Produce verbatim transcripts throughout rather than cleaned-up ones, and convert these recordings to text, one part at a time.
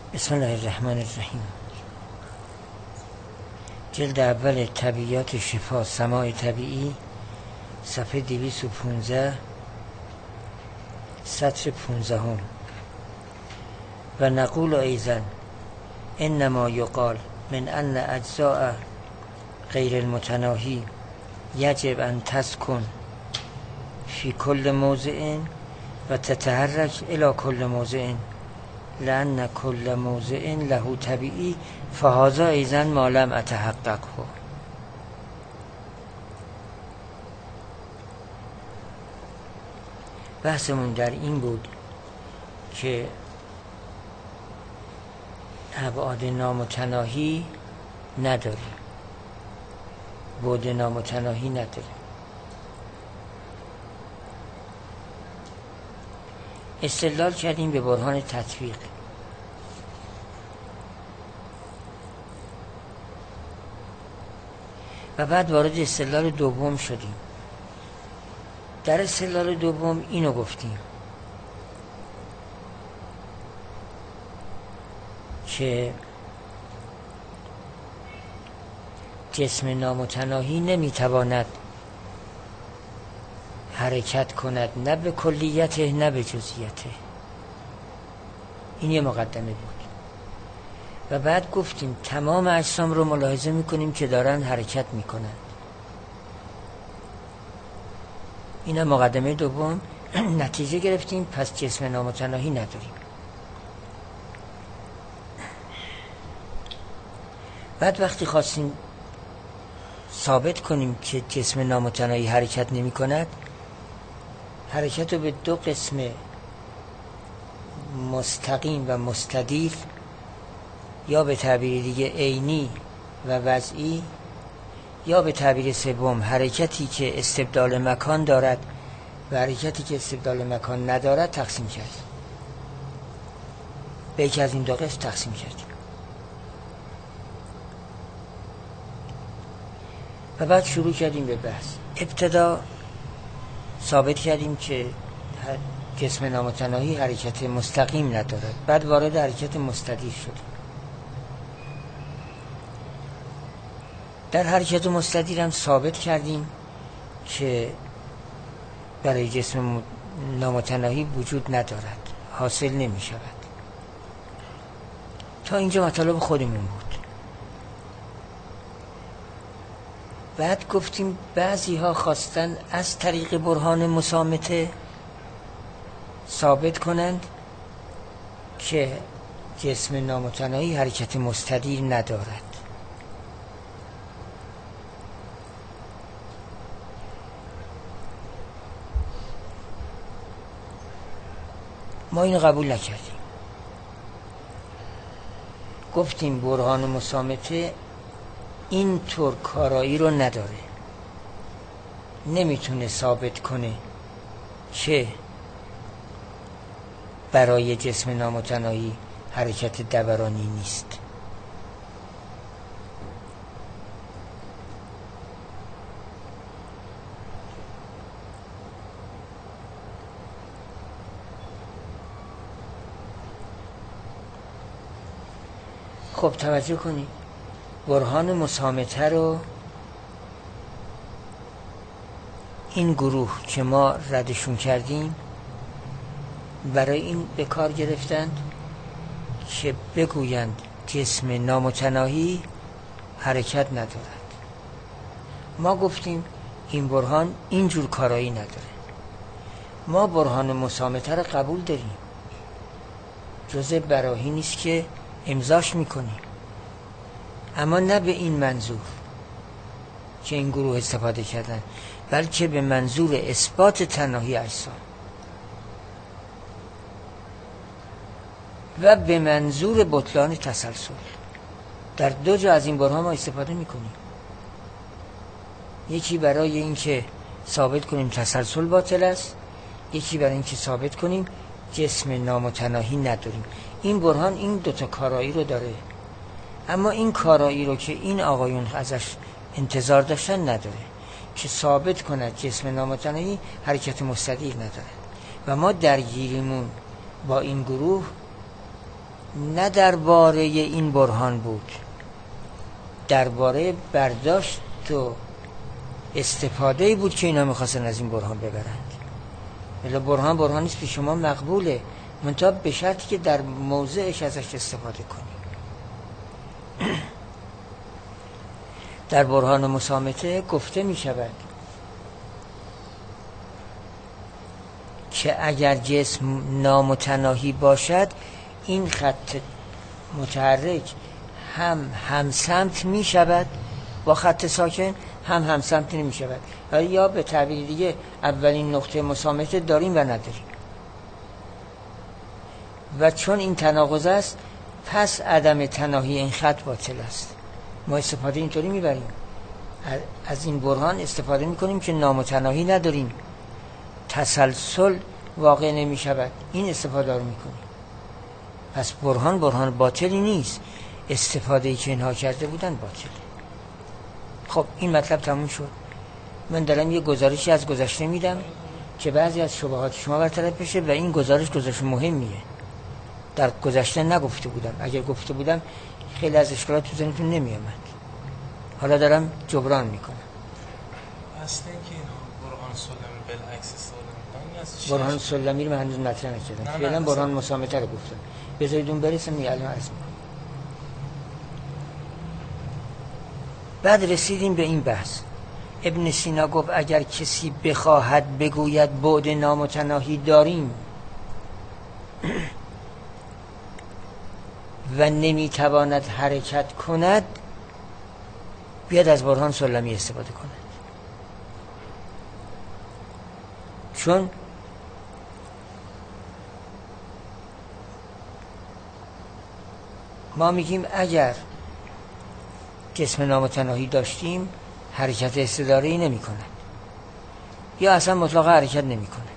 بسم الله الرحمن الرحیم. جلد اول طبیعیات شفا سماع طبیعی، صفحه دویست و پونزده، سطر پونزدهم. و نقول ایضا انما یقال من ان اجزاء غیر المتناهی یجب ان تسکن فی کل موضع و تتحرک الى کل موضع لأن کل موضع له طبیعی فهذا ایضا ما لم اتحققه. بحثمون در این بود که ابعاد نامتناهی نداریم، بعد نامتناهی نداریم. استدلال کردیم به برهان تطبیق. و بعد وارد استدلال دوم شدیم. در استدلال دوم اینو گفتیم که جسم نامتناهی نمیتواند حرکت کند، نه به کلیته نه به جزئیته. این یه مقدمه بود. و بعد گفتیم تمام اجسام رو ملاحظه میکنیم که دارن حرکت میکنند. این مقدمه دوم. نتیجه گرفتیم پس جسم نامتناهی نداریم. بعد وقتی خواستیم ثابت کنیم که جسم نامتناهی حرکت نمی کند، حرکت رو به دو قسم مستقیم و مستدیر، یا به تعبیر دیگه عینی و وضعی، یا به تعبیر سوم حرکتی که استبدال مکان دارد و حرکتی که استبدال مکان ندارد تقسیم کردیم. به یکی از این دو قسم تقسیم کردیم. و بعد شروع کردیم به بحث. ابتدا ثابت کردیم که جسم نامتناهی حرکت مستقیم ندارد. بعد وارد حرکت مستدیر شدیم. در حرکت مستدیر هم ثابت کردیم که برای جسم نامتناهی وجود ندارد، حاصل نمی شود. تا اینجا مطالب خودمون بود. بعد گفتیم بعضی ها خواستن از طریق برهان مسامته ثابت کنند که جسم نامتناهی حرکت مستدیر ندارد. ما این قبول نکردیم. گفتیم برهان مسامته این طور کارایی رو نداره، نمیتونه ثابت کنه که برای جسم نامتناهی حرکت دورانی نیست. خب توجه کنید، برهان مسامته رو این گروه که ما ردشون کردیم برای این به کار گرفتند که بگویند جسم نامتناهی حرکت ندارد. ما گفتیم این برهان اینجور کارایی نداره. ما برهان مسامته رو قبول داریم، جزء براهین نیست که امضاش میکنیم، اما نه به این منظور که این گروه استفاده کردن، بلکه به منظور اثبات تناهی اجسام و به منظور بطلان تسلسل. در دو جا از این برهان ما استفاده میکنیم. یکی برای اینکه ثابت کنیم تسلسل باطل است، یکی برای اینکه ثابت کنیم جسم نامتناهی نداریم. این برهان این دوتا کارایی رو داره، اما این کارایی رو که این آقایون ازش انتظار داشتن نداره که ثابت کند جسم نامتناهی حرکت مستدیر نداره. و ما درگیریمون با این گروه نه درباره این برهان بود، درباره برداشت و استفاده بود که اینا میخواستن از این برهان ببرند. ولی برهان برهانی است که شما مقبوله، منتها به شرطی که در موضعش ازش استفاده کنی. در برهان مسامته گفته می شود که اگر جسم نامتناهی باشد این خط متحرک هم هم سمت می شود با خط ساکن، هم هم سمت نمی شود. یا به تعبیر دیگه اولین نقطه مسامته داریم و نداریم. و چون این تناقض است پس عدم تناهی این خط باطل است. ما استفاده اینطوری میبریم، از این برهان استفاده میکنیم که نامتناهی نداریم، تسلسل واقع نمی شود، این استفاده رو میکنیم. پس برهان برهان باطلی نیست، استفاده ای که اینها کرده بودن باطله. خب این مطلب تموم شد. من دارم یه گزارشی از گذشته میدم که بعضی از شبهات شما برطرف بشه و این گزارش گزارش مهمیه. در گذشته نگفته بودم، اگر گفته بودم خیلی از اشکالات تو ذهنتون نمی آمد. حالا دارم جبران میکنم. اصلا که برهان سلمی بالعکس استفاده میکنن. برهان سلمی رو من هنوز مطرح نکردم، فعلا برهان مسامته رو گفتم. بذارید اون برسم یه الان عرض میکنم. بعد رسیدیم به این بحث. ابن سینا گفت اگر کسی بخواهد بگوید بعد نامتناهی داریم و نمیتواند حرکت کند، بیاد از برهان سلمی استفاده کند. چون ما میگیم اگر جسم نامتناهی داشتیم حرکت استداره‌ای نمی کند یا اصلا مطلقا حرکت نمی کند.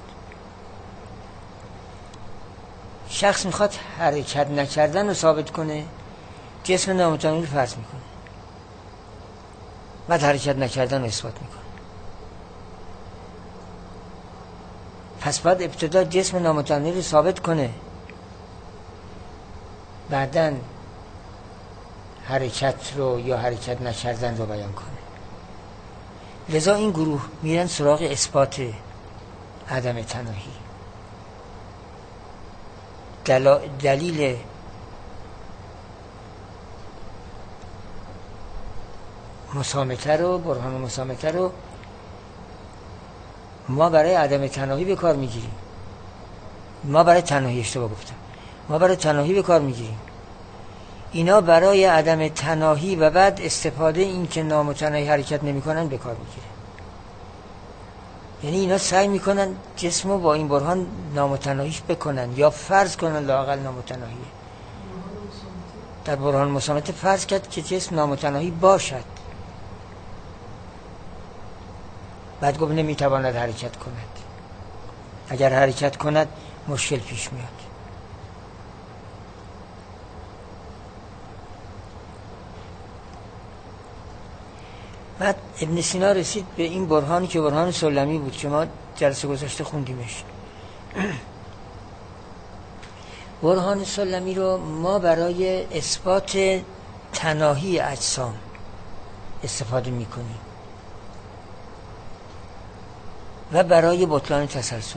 شخص میخواد حرکت نکردن رو ثابت کنه، جسم نامتناهی رو فرض میکنه، بعد حرکت نکردن رو اثبات میکنه. پس باید ابتدا جسم نامتناهی رو ثابت کنه، بعدن حرکت رو یا حرکت نکردن رو بیان کنه. لذا این گروه میرن سراغ اثبات عدم تناهی. دلیل مسامته رو، برهان مسامته رو ما برای عدم تناهی به کار میگیریم. ما برای تناهی اشتباه گفتم. ما برای تناهی به کار میگیریم. اینا برای عدم تناهی و بعد استفاده این که نامتناهی حرکت نمیکنن به کار میگیره. یعنی اینا سعی میکنن جسمو با این برهان نامتناهیش بکنن یا فرض کنن لااقل نامتناهیه. در برهان مسامته فرض کرد که جسم نامتناهی باشد، بعد گفت نمیتواند حرکت کند. اگر حرکت کند مشکل پیش میاد. بعد ابن سینا رسید به این برهانی که برهان سلمی بود که ما جلسه گذشته خوندیمش. برهان سلمی رو ما برای اثبات تناهی اجسام استفاده میکنیم و برای بطلان تسلسل.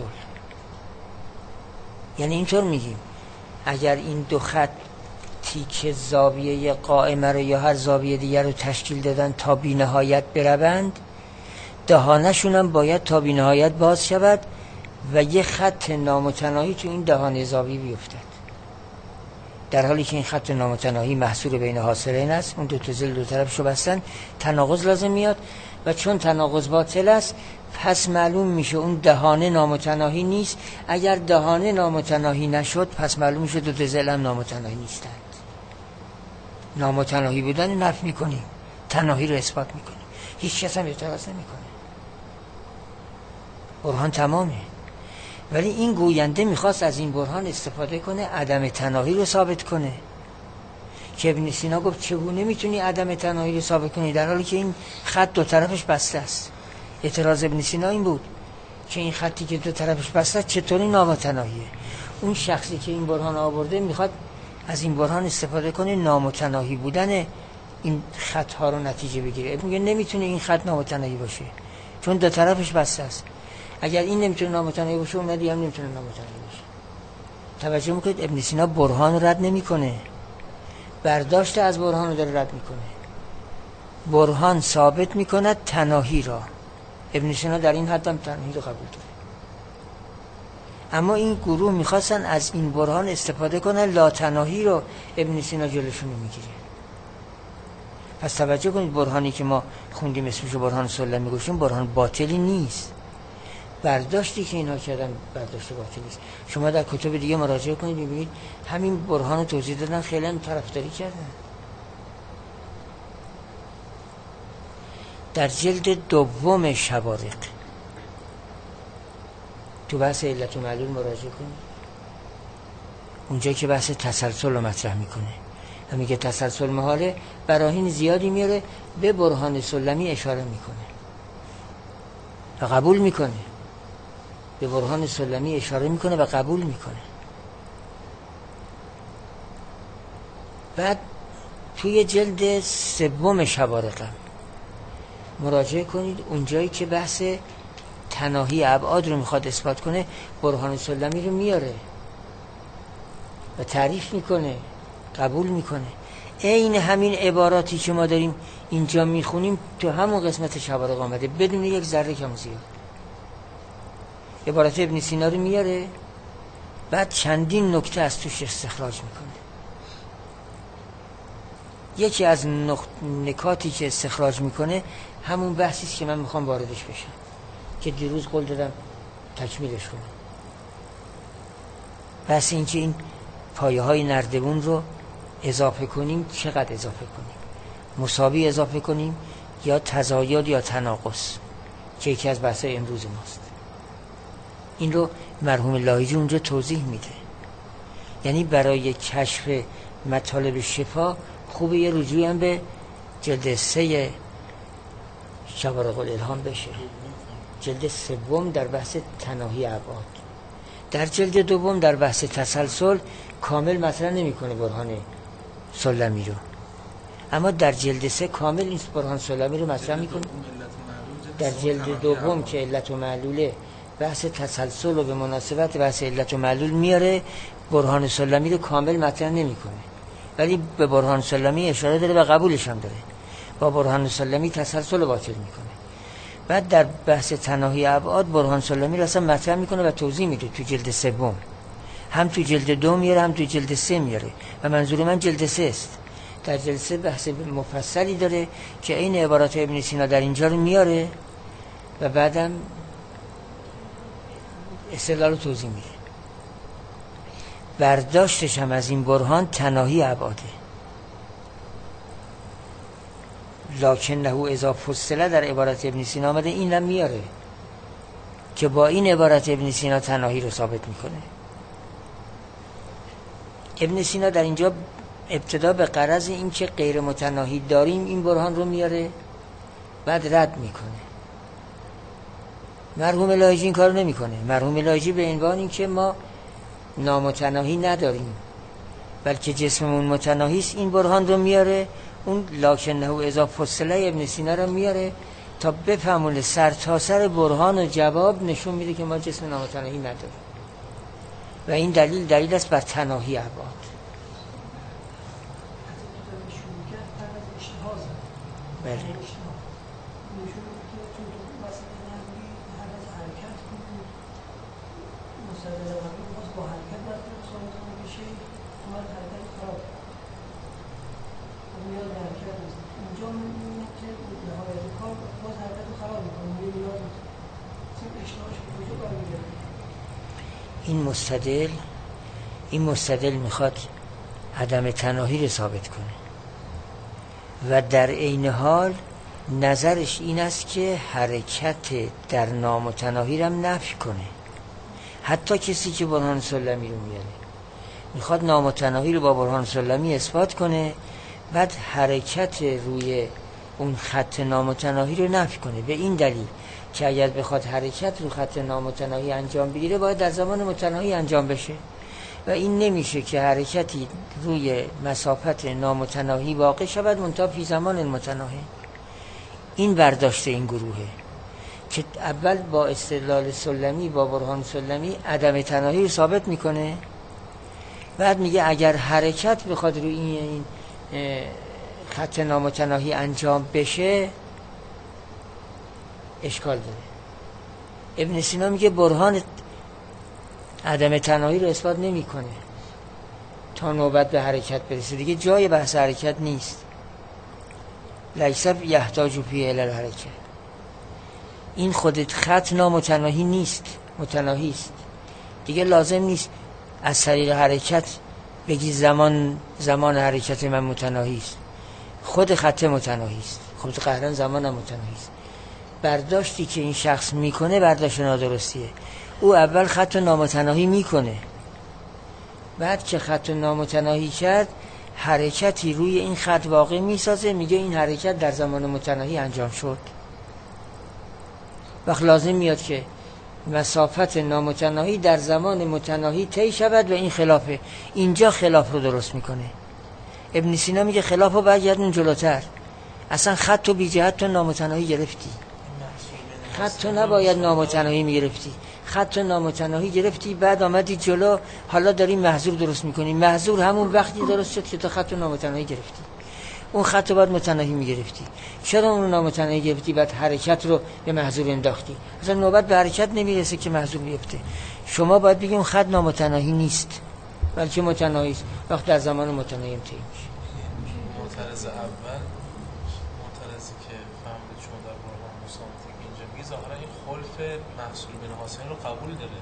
یعنی اینطور میگیم اگر این دو خط تیک زاویه قائمه رو یا هر زاویه دیگر رو تشکیل دادن تا بی نهایت بروند، دهانشون هم باید تا بی نهایت باز شود و یه خط نامتناهی تو این دهان زاویه بیفتد، در حالی که این خط نامتناهی محصور بین حاصلین است. اون دو تا ضلع دو طرفشو بستن، تناقض لازم میاد و چون تناقض باطل است پس معلوم میشه اون دهانه نامتناهی نیست. اگر دهانه نامتناهی نشد پس معلوم میشه دو تا ضلع هم نامتناهی نیستند. نامتناهی بودن نفی میکنیم، تناهی رو اثبات میکنیم، هیچ کس هم اعتراض نمیکنه، برهان تمامه. ولی این گوینده میخواست از این برهان استفاده کنه عدم تناهی رو ثابت کنه که ابن سینا گفت چگونه میتونی عدم تناهی رو ثابت کنی در حالی که این خط دو طرفش بسته است. اعتراض ابن سینا این بود که این خطی که دو طرفش بسته است چطوری نامتناهیه. اون شخصی که این برهان آورده میخواد از این برهان استفاده کنه نامتناهی بودن این خطها رو نتیجه بگیره. میگه نمیتونه این خط نامتناهی باشه چون دو طرفش بسته است. اگر این نمیتونه نامتناهی باشه اون دیگه هم نمیتونه نامتناهی باشه. توجه میکنید ابن سینا برهان رد نمیکنه، برداشت از برهان رو داره رد میکنه. برهان ثابت میکند تناهی را. ابن سینا در این حد هم تناهی رو قبول داره. اما این گروه میخواستن از این برهان استفاده کنن لا تناهی رو ابن سینا جلوشون رو میگیره. پس توجه کنید برهانی که ما خوندیم اسمشو برهان سلمی گوشیم برهان باطلی نیست. برداشتی که اینها کردن برداشت باطلی است. شما در کتب دیگه مراجعه کنید ببینید همین برهان رو توضیح دادن، خیلی هم طرفداری کردن. در جلد دوم شوارق تو بحث علت و معلول مراجعه کنید، اونجا که بحث تسلسل رو مطرح میکنه و میگه تسلسل محاله، براهین زیادی میاره، به برهان سلمی اشاره میکنه و قبول میکنه. به برهان سلمی اشاره میکنه و قبول میکنه. بعد توی جلد سوم شوارق مراجعه کنید، اونجایی که بحث تناهی ابعاد رو میخواد اثبات کنه برهان سلمی رو میاره و تعریف میکنه، قبول میکنه. عین همین عباراتی که ما داریم اینجا میخونیم تو همون قسمت شوارق آمده بدون یک ذره کم و زیاد. عبارت ابن سینا رو میاره، بعد چندین نکته از توش استخراج میکنه. یکی از نکاتی که استخراج میکنه همون بحثی است که من میخوام واردش بشم، که دیروز قول دادم تکمیلش کنم. بحث این که این پایه های نردبون رو اضافه کنیم چقدر اضافه کنیم، مساوی اضافه کنیم یا تزاید یا تناقص، که یکی از بحث‌های امروز ماست. این رو مرحوم لاهیجی اونجا توضیح میده. یعنی برای کشف مطالب شفا خوبه یه رجوعی هم به جلد سه شوارق الالهام بشه، جلد سوم در بحث تناهی ابعاد. در جلد دوم در بحث تسلسل کامل مطرح نمیکنه برهان سلمی رو، اما در جلد سه کامل این برهان سلمی رو مطرح میکنه. در جلد دوم که علت و معلوله بحث تسلسل رو به مناسبت بحث علت و معلول میاره، برهان سلمی رو کامل مطرح نمیکنه ولی به برهان سلمی اشاره داره و قبولش هم داره. با برهان سلمی تسلسل رو باطل میکنه. بعد در بحث تناهی ابعاد برهان سلمی رو اصلا مطرح میکنه و توضیح میده تو جلد سوم، هم تو جلد دو میاره هم تو جلد سه میاره و منظور من جلد سه است. در جلد سه بحث مفصلی داره که این عبارات ابن سینا در اینجا رو میاره و بعدم استدلال رو توضیح میده. برداشتش هم از این برهان تناهی ابعاده. لکنه اذا فصل در عبارت ابن سینا آمده، این هم میاره که با این عبارت ابن سینا تناهی رو ثابت میکنه. ابن سینا در اینجا ابتدا به غرض این که غیر متناهی داریم این برهان رو میاره، بعد رد میکنه. مرحوم لاهیجی این کار نمیکنه. مرحوم لاهیجی به عنوان این که ما نامتناهی نداریم بلکه جسممون متناهی است این برهان رو میاره، اون لکنه اذا فصله ابن سینا رو میاره تا بفهمونه سر تا سر برهان و جواب نشون میده که ما جسم نامتناهی نداریم و این دلیل دلیل است بر تناهی ابعاد. بله. این مستدل این مستدل میخواد عدم تناهی رو ثابت کنه و در عین حال نظرش این است که حرکت در نامتناهی رو هم نفی کنه. حتی کسی که برهان سلمی رو میاره میخواد نامتناهی رو با برهان سلمی اثبات کنه، بعد حرکت روی اون خط نامتناهی رو نفی کنه. به این دلیل که اگر بخواد حرکت رو خط نامتناهی انجام بگیره باید در زمان متناهی انجام بشه و این نمیشه که حرکتی روی مسافت نامتناهی واقع شود منتها فی زمان متناهی. این برداشت این گروهه که اول با استدلال سلمی، با برهان سلمی عدم تناهی رو ثابت میکنه، بعد میگه اگر حرکت بخواد روی این خط نامتناهی انجام بشه اشکال داره. ابن سینا میگه برهان عدم تناهی رو اثبات نمیکنه تا نوبت به حرکت برسه، دیگه جای بحث حرکت نیست. لیس یحتاج فیه الی الحرکت. این خودت خط نامتناهی نیست، متناهی است، دیگه لازم نیست از طریق حرکت بگی زمان زمان حرکت من متناهی است، خود خط متناهی است، خود قهرن زمان هم متناهی است. برداشتی که این شخص میکنه برداشت نادرستیه. او اول خط نامتناهی میکنه، بعد که خط نامتناهی کرد حرکتی روی این خط واقع میسازه، میگه این حرکت در زمان متناهی انجام شد. وقت لازم میاد که مسافت نامتناهی در زمان متناهی طی شود و این خلافه. اینجا خلاف رو درست میکنه. ابن سینا میگه خلاف رو برگردون جلوتر، اصلا خط رو بی جهت تو نامتناهی گرفتی، خط رو نباید نامتناهی میگرفتی، خط نامتناهی گرفتی بعد آمدی جلو، حالا داری محظور درست میکنی. محظور همون وقتی درست شد که تو خط نامتناهی گرفتی، اون خط رو باید متناهی میگرفتی. چرا اون نامتناهی گرفتی بعد حرکت رو به محظور انداختی؟ اصلا نوبت به حرکت نمیرسه که محظور بیفته. شما باید بگی اون خط نامتناهی نیست بلکه متناهی است، وقت در زمان متناهی طی میشه. معترض اول معترضی که فهمید شما در برهان مسامتی که اینجا میگه ظاهرا این خلف محصول بن حسین رو قبول داره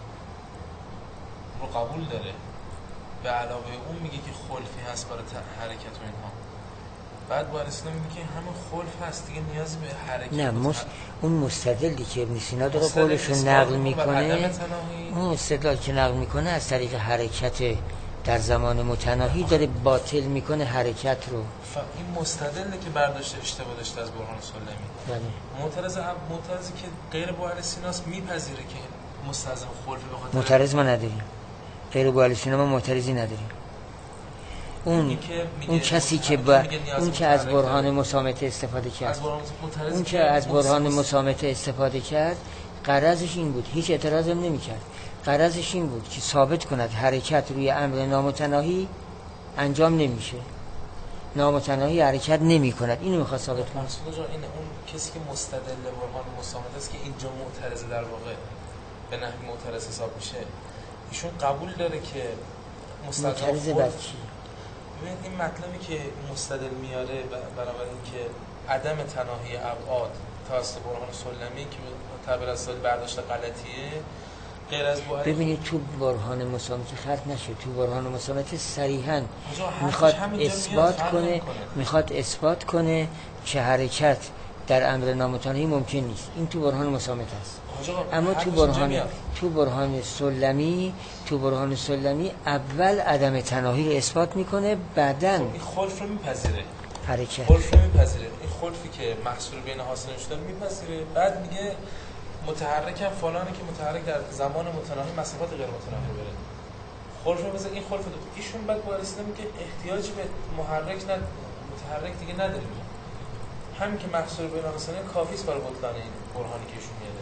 رو قبول داره به علاوه اون میگه که خلفی هست برای حرکت و اینها. بعد با اسلام میگه که همه خلف هست دیگه نیازی به حرکت نه مس... اون مستدلی که ابن سینا داره قولشو نقل میکنه، اون استدلال که نقل میکنه از طریق حرکت در زمان متناهی داره باطل میکنه حرکت رو. این مستدله که برداشت اشتباه داشته از برهان سلمی. بله. معترض معترضی که غیر با اهل سیناست میپذیره که مستلزم خلفی بخاطر معترض ما نداریم، غیر با اهل سینا ما معترضی نداریم. اون اون کسی که با اون که از برهان مسامته استفاده کرد، اون که از برهان مسامته استفاده کرد غرضش این بود، هیچ اعتراضی نمی‌کرد. غرضش این بود که ثابت کند حرکت روی امر نامتناهی انجام نمیشه، نامتناهی حرکت نمی‌کند. اینو می‌خواد ثابت کنه. این اون کسی که مستدل برهان مسامته است که اینجا معترض در واقع به نحو معترض حساب میشه، ایشون قبول داره که معترض بر چی؟ ببینید این مطلبی که مستدل میاره برابر این که عدم تناهی ابعاد توسط برهان سلمی که تعبیر از برداشت غلطیه غیر از باید. ببینید تو برهان مسامته خرط نشه، تو برهان مسامته صریحاً میخواد اثبات کنه میخواد اثبات کنه که حرکت در امر نامتناهی ممکن نیست. این تو برهان مسامته است. اما تو برهان تو برهان سلمی تو برهان سلمی اول عدم تناهی رو اثبات میکنه، بعدن این خلف رو میپذیره، حرکت خلف رو میپذیره. این خلفی که محصول بین حاصل شده میپذیره، بعد میگه متحرکم فلانه که متحرک در زمان متناهی مسافت غیر متناهی بره. خلف رو مثلا این خلف دو ایشون بعد با اسلام میگه احتیاجی به محرک نه متحرک دیگه نداریم، همین که محصول بین حاصل کافی است برای بطلان این برهانی که ایشون میاره.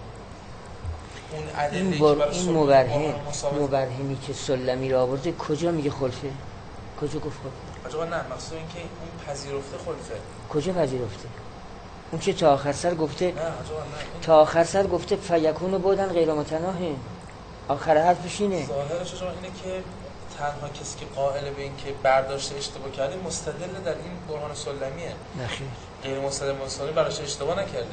این بر... این مبرهن مبرهنی که سلمی را آورده کجا میگه خلفه؟ کجا گفت خلفه؟ آقا نه مقصود این که اون پذیرفته خلفه. کجا پذیرفته؟ اون که تا آخر سر گفته نه آقا نه. تا آخر سر گفته فیکون بودن غیر متناهی. آخر حرفش اینه. ظاهرش آقا اینه که تنها کسی که قائل به این که برداشت اشتباه کرده مستدل در این برهان سلمیه. نخیر. غیر مستدل مستدل برداشت اشتباه نکرده.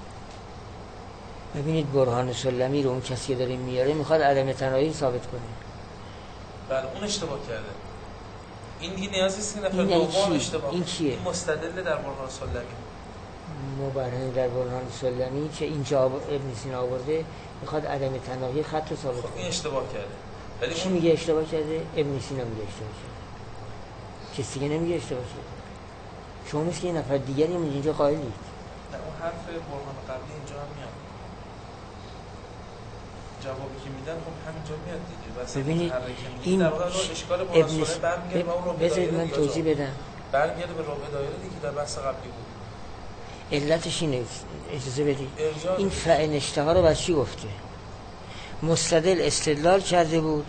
ببینید برهان سلمی رو اون کسی که داره میاره میخواد عدم تناهی ثابت کنه. بله اون اشتباه کرده. این دیگه نیازی نیست که نفر دوم اشتباه. این کیه؟ این مستدل در برهان سلمی. مبرهن در برهان سلمی که اینجا ابن سینا آورده میخواد عدم تناهی خط رو ثابت کنه. این اشتباه کرده. ولی کی میگه اشتباه کرده؟ ابن سینا میگه اشتباه کرده. کسی دیگه نمیگه اشتباه کرده. شما مثل یه نفر دیگری اینجا قائلید. نه اون حرف برهان قبلی اینجا هم میاد. جوابی که میدن خب همینجا میاد دیگه. ببینید این در واقع اشکال براسوله برمیگرده به اون رابطه بذارید من توضیح بدم. برمیگرده به رابطه دایره دیگه در بحث قبلی بود. علتش اینه، اجازه بدید. این فعل اشتها رو بر چی گفته؟ مستدل استدلال کرده بود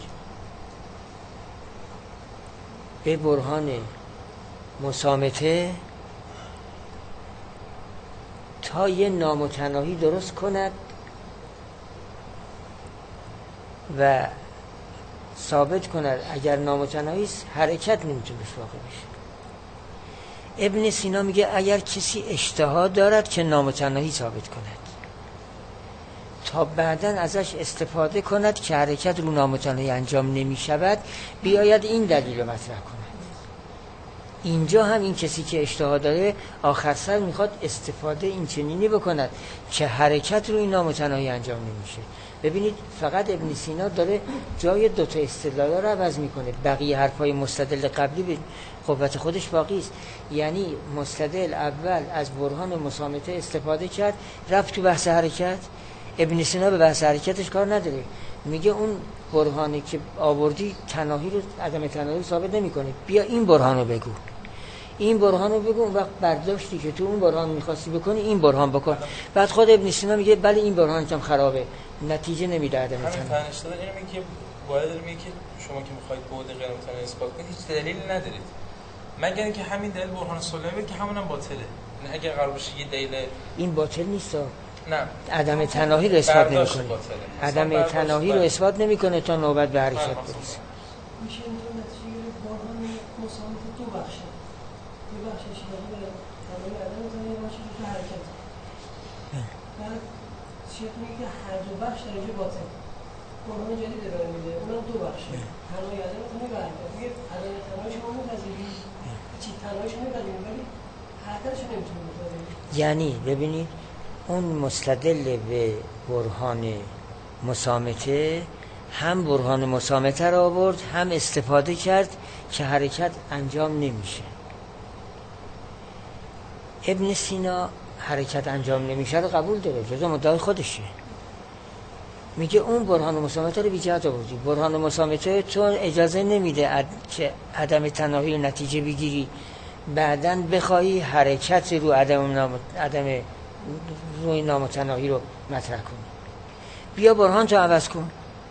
به برهان مسامته تا یه نامتناهی درست کند و ثابت کند اگر نامتناهی است حرکت نمیتونه واقع بشه. ابن سینا میگه اگر کسی اشتها دارد که نامتناهی ثابت کند تا بعداً ازش استفاده کند که حرکت رو نامتناهی انجام نمی شود، بیاید این دلیل رو مطرح کند. اینجا هم این کسی که اشتها داره آخر سر میخواد استفاده این چنینی بکند که حرکت رو این نامتناهی انجام نمیشه. ببینید فقط ابن سینا داره جای دوتا استدلال رو عوض میکنه، بقیه حرفای مستدل قبلی به قوت خودش باقی است. یعنی مستدل اول از برهان مسامته استفاده کرد، رفت تو بحث حرکت. ابن سینا به بحث حرکتش کار نداره، میگه اون برهانی که آوردی تناهی رو عدم تناهی رو ثابت نمیکنه، بیا این برهان رو بگو، این برهان رو بگو. اون وقت برداشتی که تو اون برهان میخواستی بکنی این برهان بکن. بعد خود ابن سینا میگه بله این برهان هم خرابه، نتیجه نمیده عدم تناهی. همین تنش داره. اینو میگه باید داره میگه که شما که میخواید بعد غیر متناهی اثبات کنید هیچ دلیلی ندارید مگر اینکه همین دلیل برهان سلمی که همون هم باطله. نه اگر قرار باشه یه دلیل این باطل نیست، نه عدم تناهی رو اثبات نمیکنه. عدم تناهی رو اثبات نمیکنه تا نوبت به حرکت برسه. میشه اینطور نتیجه گرفت برهان مسامت دو بخشه، دو بخشش داره تناهی عدم تناهی باشه که حرکت. بعد شیخ میگه که هر دو بخش در اینجا باطل. برهان جدید ارائه میده، اونم دو بخشه، تناهی عدم تناهی و حرکت. میگه عدم تناهی شما میپذیرید، چی تناهیش میپذیرید ولی حرکتش نمیتونه بپذیرید. یعنی ببینید اون مستدل به برهان مسامته هم برهان مسامته را آورد، هم استفاده کرد که حرکت انجام نمیشه. ابن سینا حرکت انجام نمیشه رو قبول داره، جزء مدعای خودشه. میگه اون برهان مسامته رو بی جهت آوردی، برهان مسامته تو اجازه نمیده اد... که عدم تناهی نتیجه بگیری بعداً بخوایی حرکت رو عدم نام... عدم روی نامتناهی رو مطرح کنی. بیا برهان تو عوض کن،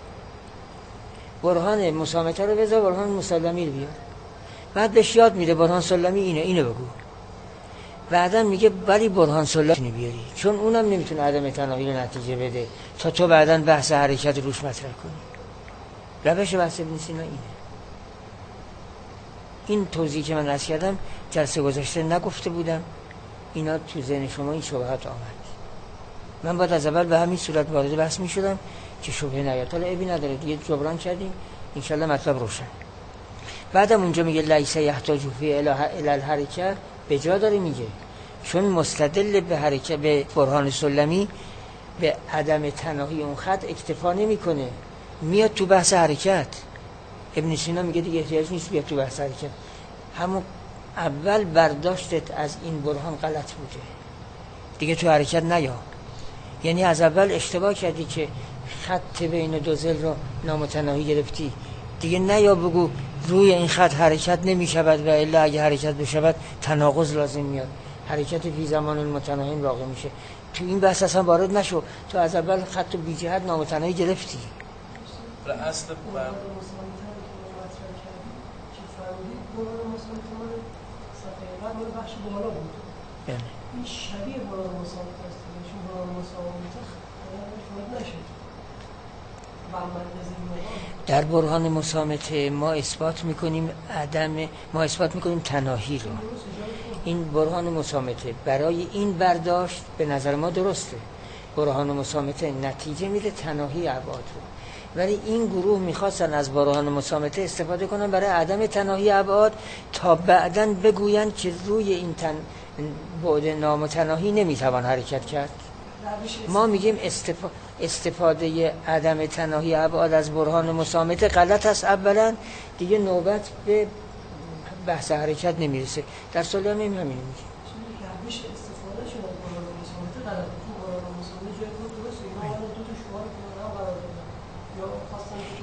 برهان مسامته رو بذار، برهان مسلمی رو بیار. بعد بهش یاد میده برهان سلمی اینه، اینو بگو. بعدا میگه ولی برهان سلمی بیاری چون اونم نمیتونه عدم تناهی رو نتیجه بده تا تو بعدا بحث حرکت روش مطرح کنی. روش بحث ابن سینا اینه. این توضیحی که من عرض کردم جلسه گذشته نگفته بودم، اینا تو ذهن شما این شبهات آمد. من باید از اول به همین صورت وارد بحث می شدم که شبهه نیاد. حالا ابی نداره دیگه، جبران کردیم انشالله مطلب روشن. بعدم اونجا میگه لیس یحتاج فی الی الحرکت، به جا داره میگه چون مستدل به حرکت به برهان سلمی به عدم تناهی اون خط اکتفا نمیکنه، میاد تو بحث حرکت. ابن سینا میگه دیگه احتیاج نیست بیاد تو بحث حرکت، همون اول برداشتت از این برهان غلط بوده دیگه تو حرکت نیا. یعنی از اول اشتباه کردی که خط بین دو ضلع رو نامتناهی گرفتی، دیگه نیا بگو روی این خط حرکت نمی شود و الا اگه حرکت بشود تناقض لازم میاد، حرکت فی زمان المتناهی واقع میشه. تو این بحث اصلا وارد نشو، تو از اول خط بی جهت نامتناهی گرفتی. در اصل بر این شبیه برهان مسامت است، چون برهان مسامت خود نشد. در برهان مسامته ما اثبات میکنیم عدم ما اثبات میکنیم تناهی رو. این برهان مسامته برای این برداشت به نظر ما درسته، برهان مسامته نتیجه میده تناهی ابعاد رو، ولی این گروه میخواستن از برهان مسامته استفاده کنن برای عدم تناهی ابعاد تا بعداً بگوین که روی این تن بعد نامتناهی نمیتوان حرکت کرد. ما میگیم استفا... استفاده عدم تناهی ابعاد از برهان مسامته غلط است اولا، دیگه نوبت به بحث حرکت نمیرسه. در سال هم همین میگیم روش استفاده شده از برهان مسامته غلط، چون برهان مسامته جای خود درسته، اینا دو تا شمار کنن قرار دادن.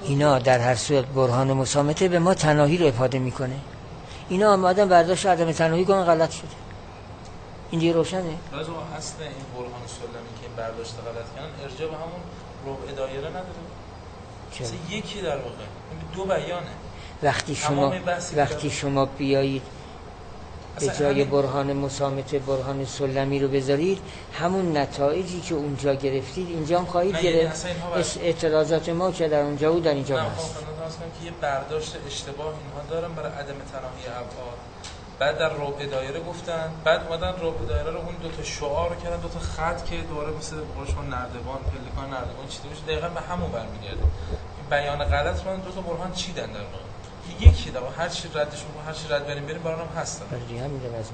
اینا در هر صورت برهان مسامته به ما تناهی رو افاده میکنه. اینا آمدن برداشت عدم تناهی کنن، غلط شده. این دیگه روشنه. لازم اصل این برهان سلمی که این برداشت غلط کردن ارجاع به همون ربع دایره نداره. چرا؟ یکی در واقع دو بیانه. وقتی شما وقتی شما بیایید به جای برهان مسامته برهان سلمی رو بذارید، همون نتایجی که اونجا گرفتید اینجا هم خواهید گرفت. اعتراضات ما که در اونجا بود در اینجا هست. که یه برداشت اشتباه اینها دارن برای عدم تناهی ابعاد. بعد در ربع دایره گفتن، بعد اومدن ربع دایره رو اون دو تا شعار رو کردن، دو تا خط که دوباره مثل قرشون نردبان، پلکان نردبان چیده میشه، دقیقاً به همون برمیگرده. بیان غلط رو دو تا برهان چیدن در واقع. یکی داره، هر چی ردشون کنه، هر چی رد بریم بریم برام هستن. ولی همین لازم.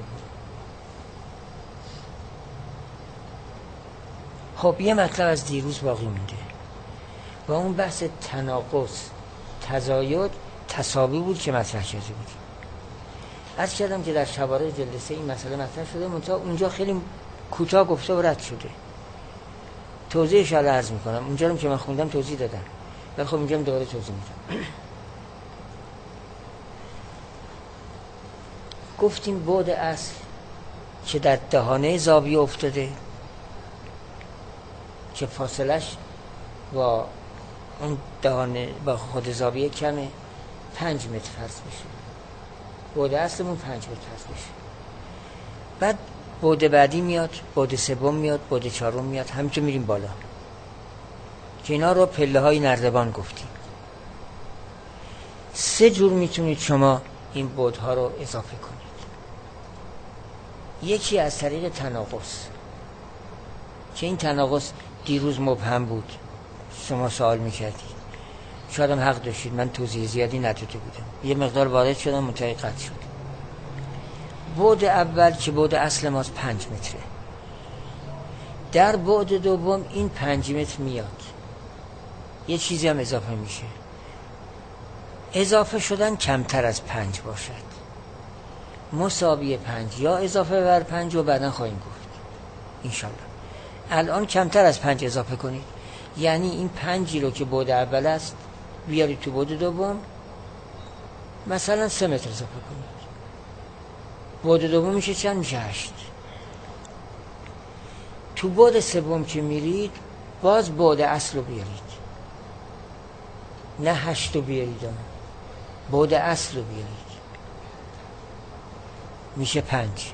خب یه مطلب از دیروز باقی مونده. و اون بحث تناقض، تزاید، تساوی بود که مطرح کرده بود. عرض کردم که در شوارع جلد سه این مسئله مطرح شده، منتها اونجا خیلی کوتاه گفته و رد شده. توضیحش رو عرض میکنم. اونجا رو که من خوندم توضیح دادم. ولی خب اینجا هم دوباره توضیح میدم. گفتیم بعد اصل که در دهانه زاویه افتاده، که فاصلش با اون دهانه با خود زاویه کمه، پنج متر فرض بشه. بعد اصلمون پنج متر فرض بشه. بعد بعد بعدی میاد، بعد سوم میاد، بعد چهارم میاد، همینطور میریم بالا که اینا رو پله های نردبان گفتیم. سه جور میتونید شما این بعدها رو اضافه کنید. یکی از طریق تناقض، که این تناقض دیروز مبهم بود، شما سوال میکردید، شاید هم حق داشتید، من توضیح زیادی نداده بودم، یه مقدار وارد شدم منتهی قطع شد. بعد اول که بعد اصل ماست پنج متره، در بعد دوم این پنج متر میاد، یه چیزی هم اضافه میشه. اضافه شدن کمتر از پنج باشد، مساوی پنج یا اضافه بر پنج و بعدا خواهیم گفت انشالله. الان کمتر از پنج اضافه کنید، یعنی این پنجی رو که بعد اول است بیارید تو بعد دوم، مثلا سه متر اضافه کنید. بعد دوم میشه چند؟ میشه هشت. تو بعد سوم که میرید باز بعد اصل رو بیارید، نه هشت رو بیارید، بعد اصل رو بیارید، میشه پنج.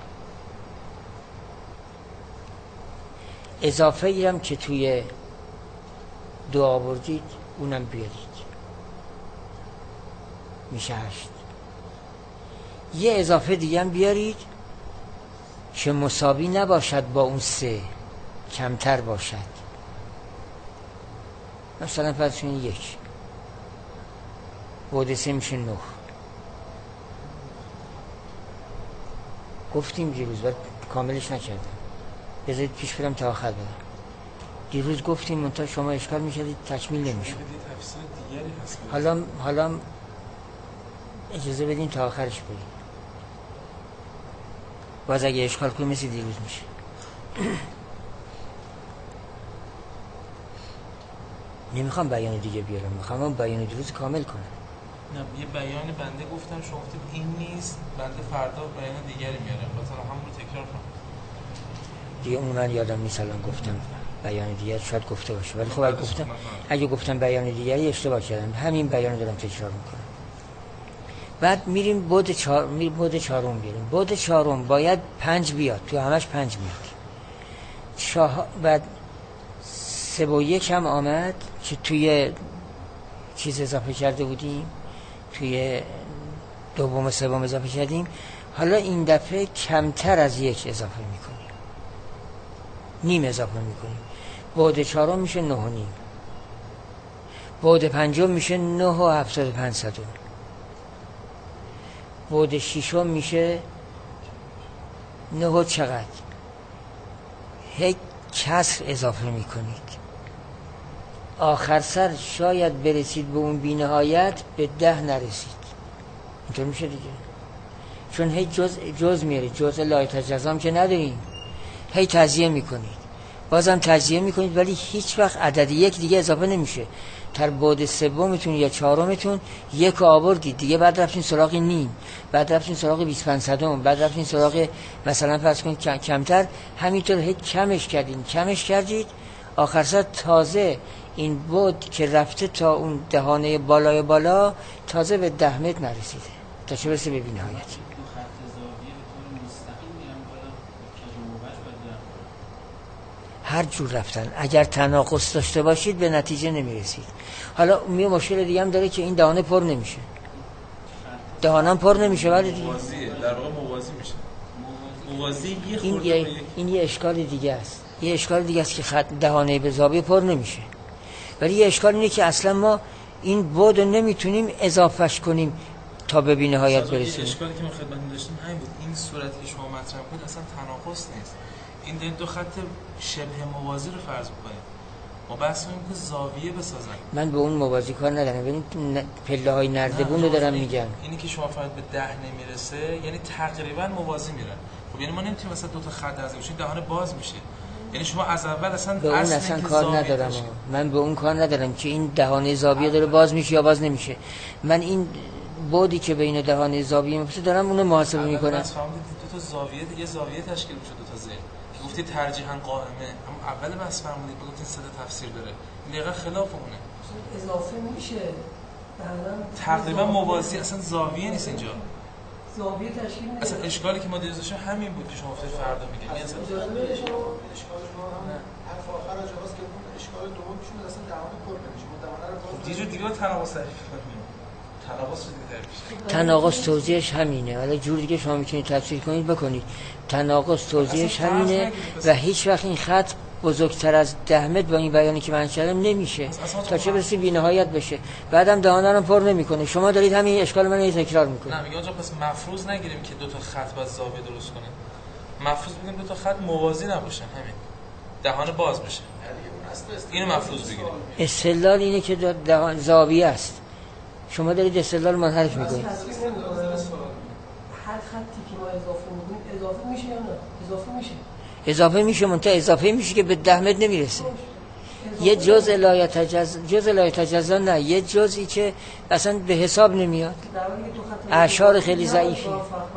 اضافه ای هم که توی دو آوردید اونم بیارید، میشه هشت. یه اضافه دیگه هم بیارید که مساوی نباشد با اون سه، کمتر باشد، مثلا فرض کنید یک، بعد سه میشه نه. گفتیم دیروز ولی کاملش نکردم، بذارید پیش برم تا آخر برم. دیروز گفتیم منتها شما اشکال میکردید تکمیل نمیشد. حالا حالا اجازه بدین تا آخرش بریم، باز اگه اشکال کنیم مثل دیروز میشه. نمیخوام بیان دیگه بیارم، میخوام اون بیان دیروز کامل کنم. نه یه بیان بنده گفتم، شما گفتید این نیست، بنده فردا بیان دیگری میارم، مثلا همون رو تکرار کنم دیگه. اون من یادم نیست الان گفتم بیان دیگر، شاید گفته باشه، ولی خب اگه گفتم اگه گفتم بیان دیگری اشتباه کردم، همین بیان رو دارم تکرار میکنم. بعد میریم بعد چهار، میریم بعد چهارم بیاریم. بعد چهارم باید پنج بیاد، تو همش پنج میاد. چهار بعد سه و یک هم آمد که توی چیز اضافه کرده بودیم، توی دوم و سوم اضافه کردیم. حالا این دفعه کمتر از یک اضافه میکنیم، نیم اضافه میکنیم. بعد چهارم میشه نه و نیم، بعد پنجم میشه نه و هفتاد و پنج صدم، بعد ششم میشه نه و چقدر. هی کسر اضافه میکنید، آخر سر شاید برسید به اون بی‌نهایت، به ده نرسید. اینطور میشه دیگه، چون هی جز جز میاره، جز لایت جزام که نداریم، هی تزیه میکنید. بازم تجزیه میکنید ولی هیچ وقت عدد یک دیگه اضافه نمیشه. در بعد سومتون یا چهارمتون یک آوردید دیگه، بعد رفتین سراغ نیم، بعد رفتین سراغ بیست و پنج صدم، بعد رفتین سراغ مثلا فرض کنید کمتر، همینطور هیچ کمش کردین کمش کردید، آخر سر تازه این بود که رفته تا اون دهانه بالای بالا تازه به ده متر نرسیده تا چه برسه به بی‌نهایت. هر جور رفتن اگر تناقض داشته باشید به نتیجه نمیرسید. حالا یه مشکل دیگه هم داره که این دهانه پر نمیشه، دهانم پر نمیشه ولی دیگه موازیه، در واقع موازی میشه. موازی یه این خورده یه این یه اشکال دیگه است. یه اشکال دیگه است که خط دهانه به زاویه پر نمیشه. ولی یه اشکال اینه که اصلا ما این بعد رو نمیتونیم اضافهش کنیم تا به بی‌نهایت برسیم. اشکالی که ما خدمتتون داشتیم همین بود. این صورتی که شما مطرح کنید اصلا تناقض نیست. این دو خط شبه موازی رو فرض بکنید. ما بحث می‌کنیم که زاویه بسازن. من به اون موازی کار ندارم. ببین پله‌های نردبون رو دارم میگم. اینی که شما فقط به ده نمیرسه یعنی تقریبا موازی میرن. خب یعنی ما نمیتونیم مثلا دو تا خط از بشین دهانه باز میشه. یعنی شما از اول اصلا به اون اصلا کار ندارم. من به اون کار ندارم که این دهانه زاویه داره باز میشه یا باز نمیشه. من این بعدی که بین دهانه زاویه میفته دارم اونو محاسبه میکنم. بس فهمیدید دو تا زاویه دیگه زاویه تشکیل میشه، دو تا ذهن که گفتید ترجیحاً قائمه، اما اول بس فرمودید گفتید سه تا تفسیر داره. این دقیقاً خلاف اونه. اضافه میشه. تقریبا موازی، اصلا زاویه نیست اینجا. زاویه تشکیل نمیشه. اصلا اشکالی که ما دیروز داشتیم همین بود که شما گفتید فردا میگیم. این اصلا اجازه بدید شما اشکال شما هم حرف آخر راجعه است که اون اشکال دوم میشه اصلا دهانه پر نمیشه. ما دهانه رو باز دیگه دیگه تناقض تعریف کنیم. تناقض شده تعریف. تناقض توضیحش همینه. حالا جور دیگه شما میتونید تفسیر کنید بکنید. تناقض توضیحش همینه و هیچ وقت این خط بزرگتر از ده متر با این بیانی که من کردم نمیشه تا چه برسه بی‌نهایت بشه. بعدم دهانه رو پر نمیکنه. شما دارید همین اشکال منو تکرار میکنید. نه میگم آنجا پس مفروض نگیریم که دو تا خط باید زاویه درست کنه. مفروض بگیم دو تا خط موازی نباشن، همین دهانه باز بشه. اینو مفروض بگیریم. استدلال اینه که دهان زاویه است. شما دارید استدلال منحرف میکنید. هر خطی که ما اضافه میکنیم اضافه میشه یا نه؟ اضافه میشه. اضافه میشه منتها اضافه میشه که به ده متر نمیرسه. یه جزء لا یتجزا جزء لا یتجزا نه، یه جزئی که اصلا به حساب نمیاد. اعشار خیلی ضعیفی.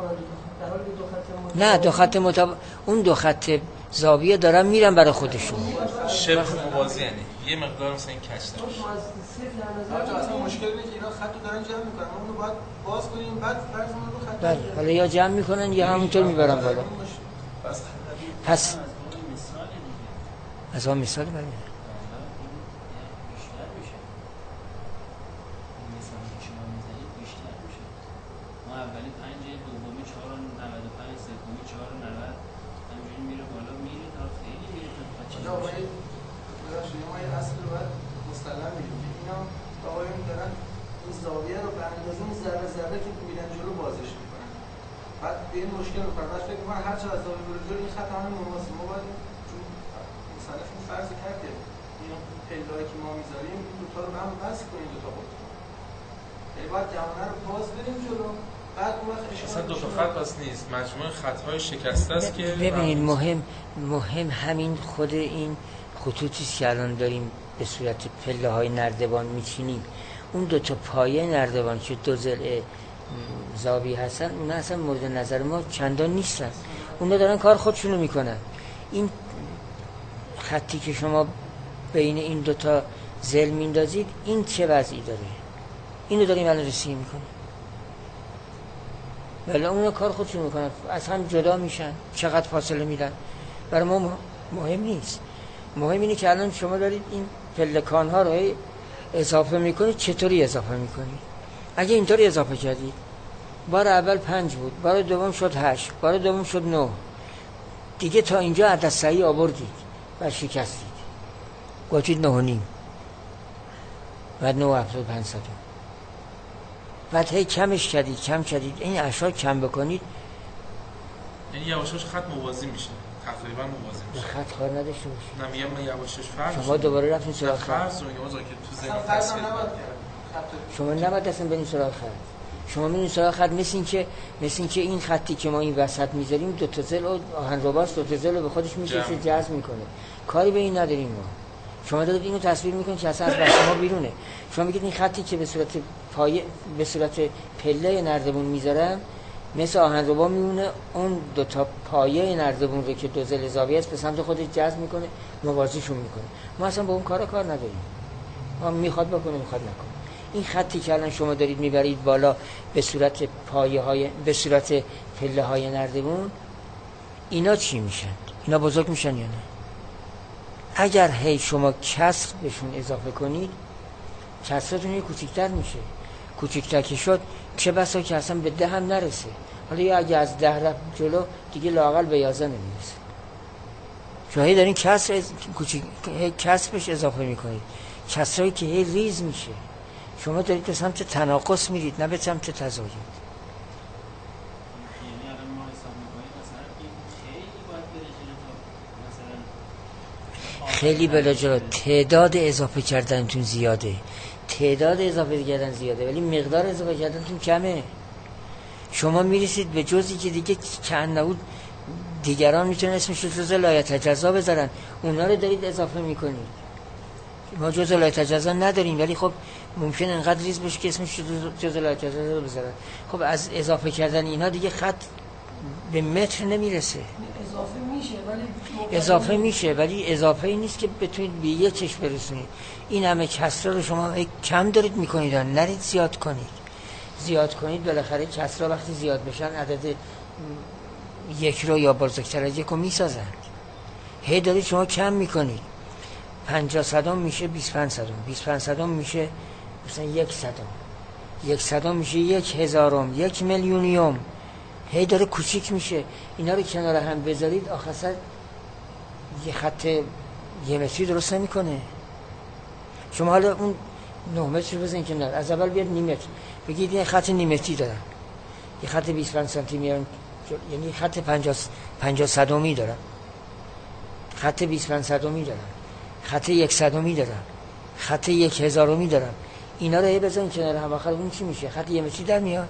نه دو خط متاب... اون دو خط زاویه دارن میرن برای خودشون. شبه موازی یعنی یه مقدار مثلا این کج داره. اصلا مشکل اینه که اینا خطو دارن جمع میکنن. ما اونو باید باز کنیم بعد فرض اون رو خط. بله حالا یا جمع میکنن یا همونطور میبرن بالا. پس از آن مثال بله اولی پنج دومی چهار و نود و پنج سومی چهار و نود همینجوری میره بالا میره تا خیلی میره تا آقای ببخشید ما یه اصل رو باید مسلم میگیم که اینا آقایون دارن این زاویه رو به اندازه اون ذره ذره که میرن جلو بازش میکنن. بعد به این مشکل میخورن. بعد فکر میکنن هر چقدر از زاویه بره جلو این خط همون موازی. ما باید چون مصنف این فرض کرد که این پله‌ای که ما میذاریم این دو تا رو هم وصل کنیم دو تا خط. یعنی باید جهانه رو باز بریم جلو. اصلا دو تا خط بس نیست، مجموعه خط‌های شکسته است که ببینید مهم مهم همین خود این خطوطی که الان داریم به صورت پله‌های نردبان میچینیم، اون دو تا پایه نردبان که دو ضلع زاویه هستن اونا اصلا مورد نظر ما چندان نیستن. اونا دارن کار خودشونو میکنن. این خطی که شما بین این دو تا ضلع میندازید این چه وضعی داره؟ اینو داریم الان رسیدگی میکنیم. ولی اونا کار خودشون میکنن، از هم جدا میشن، چقدر فاصله میدن برای ما مهم نیست. مهم اینه که الان شما دارید این پلکان ها رو اضافه میکنید، چطوری اضافه میکنید؟ اگه اینطوری اضافه کردید بار اول پنج بود، بار دوم شد هشت، بار دوم شد نه، دیگه تا اینجا عدد صحیح آوردید و شکستید گفتید نه و نیم، بعد نه و هفتاد پنج صد، بعد هی کمش کردید کم کردید، این اشار کم بکنید یعنی یواشاش خط موازی میشه، تقریبا موازی میشه. خط کار نداشته باشه. نه میگم من یواشاش فرض شما دوباره رفتین سراغ خط. فرض رو میگم که تو ذهن تصویر شما نباید اصلا برین سراغ خط. شما می‌بینید سراغ خط مثل این که مثل این که این خطی که ما این وسط می‌ذاریم دو تا زل و آهنرباست دو تا زل رو به خودش می‌کشه جذب می‌کنه. کاری به این نداریم ما. شما دارید اینو تصویر می‌کنید که اصلا از بحث ما بیرونه. شما میگید این خطی که به صورت پایه به صورت پله نردبون می‌ذارم مثل آهنربا میمونه، اون دو تا پایه نردبون رو که دو زل زاویه است به سمت خودش جذب می‌کنه، موازیشون می‌کنه. ما اصلا با اون کارا کار نداریم. ما می‌خواد بکنه می‌خواد نکنه. این خطی که الان شما دارید میبرید بالا به صورت پایه های به صورت پله های نردبون، اینا چی میشن؟ اینا بزرگ میشن یا نه؟ اگر هی شما کسر بهشون اضافه کنید کسرتون یه کوچیکتر میشه. کوچیکتر که شد چه بسا که اصلا به ده هم نرسه. حالا یا اگه از ده رفت جلو دیگه لااقل به یازده نمیرسه. شما هی دارین کسر از... کوچیک هی کسر بهش اضافه میکنید، کسرایی که هی ریز میشه. شما دارید به سمت تناقص میرید نه به سمت تزاید. خیلی بلا جلو تعداد اضافه کردنتون زیاده، تعداد اضافه کردن زیاده ولی مقدار اضافه کردنتون کمه. شما میرسید به جزئی که دیگه کنه دیگران میتونن اسمش رو جزء لایتجزا بذارن، اونا رو دارید اضافه میکنید. ما جزء لایتجزا نداریم ولی خب ممکن انقدر ریز بشه که اسمش جزء لایتجزا رو بذارن. خب از اضافه کردن اینا دیگه خط به متر نمیرسه. اضافه میشه ولی اضافه میشه ولی اضافه ای نیست که بتونید به یه چش برسونید. این همه کسرا رو شما کم دارید میکنید، نرید زیاد کنید. زیاد کنید بالاخره کسرا وقتی زیاد بشن عدد یک رو یا بزرگتر از یک رو میسازن. هی دارید شما کم میکنید. پنجاه صدم میشه بیست و پنج صدم، بیست و پنج صدم میشه مثلا یک صدم، یک صدم میشه یک هزارم، یک میلیونیوم. هی داره کوچیک میشه. اینا رو کنار هم بذارید آخر سر یه خط یه متری درست نمیکنه. شما حالا اون نه متر رو بزنید کنار، از اول بیاد نیم متر بگید یه خط نیم متری دارم، یه خط بیست و پنج سانتی میارم، یعنی خط پنجاه صدمی دارم، خط بیست و پنج صدمی دارم، خط یک صدمی دارم، خط یک هزارمی دارم. اینا رو هی بزنید کنار هم آخر اون چی میشه؟ خط یه متری در میاد.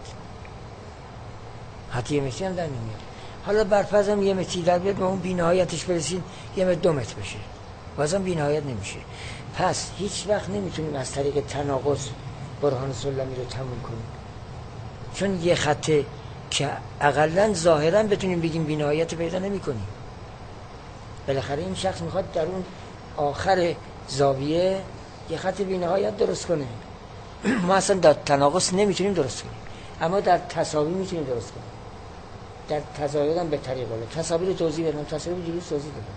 خط یه متری هم در نمیاد. حالا برفرض هم یه متری در بیاد، به اون بی‌نهایتش برسید یه متر دو متر بشه، بازم بی‌نهایت نمیشه. پس هیچ وقت نمیتونیم از طریق تناقض برهان سلمی رو تموم کنیم، چون یه خط که اقلن ظاهرا بتونیم بگیم بی‌نهایت پیدا نمی‌کنیم. بالاخره این شخص میخواد در اون آخر زاویه یه خط بی‌نهایت درست کنه. ما اصلا در تناقض نمیتونیم درست کنیم، اما در تساوی میتونیم درست کنیم. در تزاید هم به طریق بالا تساوی رو توضیح بدم. تساوی دیروز توضیح دادم.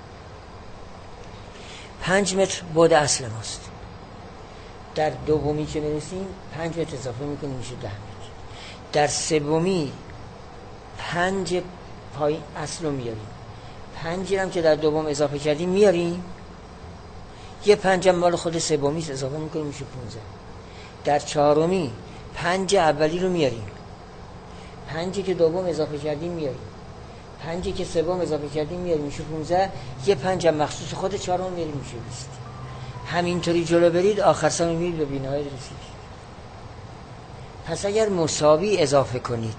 پنج متر بعد اصل ماست. در دومی که میرسیم پنج متر اضافه میکنیم میشه ده متر. در سومی پنج پای اصل رو میاریم، پنجی هم که در دوم اضافه کردیم میاریم، یه پنج هم مال خود سومی اضافه میکنیم میشه پونزده. در چهارمی پنج اولی رو میاریم، پنجی که دوم اضافه کردیم میاریم، پنجی که سوم اضافه کردیم میاریم میشه پونزده. یه پنج هم مخصوص خود چهارم میاریم میشه بیست. همینطوری جلو برید آخر سر میرید به بی‌نهایت رسید. پس اگر مساوی اضافه کنید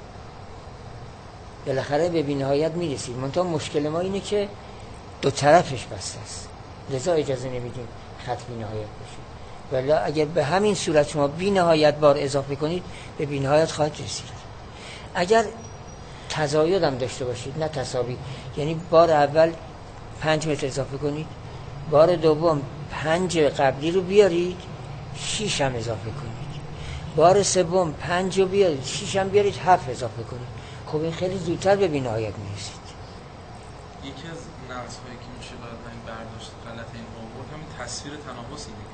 بالاخره به بی‌نهایت میرسید. منتها مشکل ما اینه که دو طرفش بسته است، لذا اجازه نمیدیم خط بی‌نهایت بشه. ولی اگر به همین صورت شما بی‌نهایت بار اضافه کنید به بی‌نهایت خواهد رسید. اگر تزاید هم داشته باشید نه تساوی، یعنی بار اول پنج متر اضافه کنید، بار دوم پنج قبلی رو بیارید شیش هم اضافه کنید، بار سوم پنج رو بیارید شیش هم بیارید هفت اضافه کنید. خب این خیلی زودتر به بی‌نهایت میرسید. یکی از نقص‌هایی که میشه باید این برداشت غلط این آورد همین تصویر تناقض دیگه.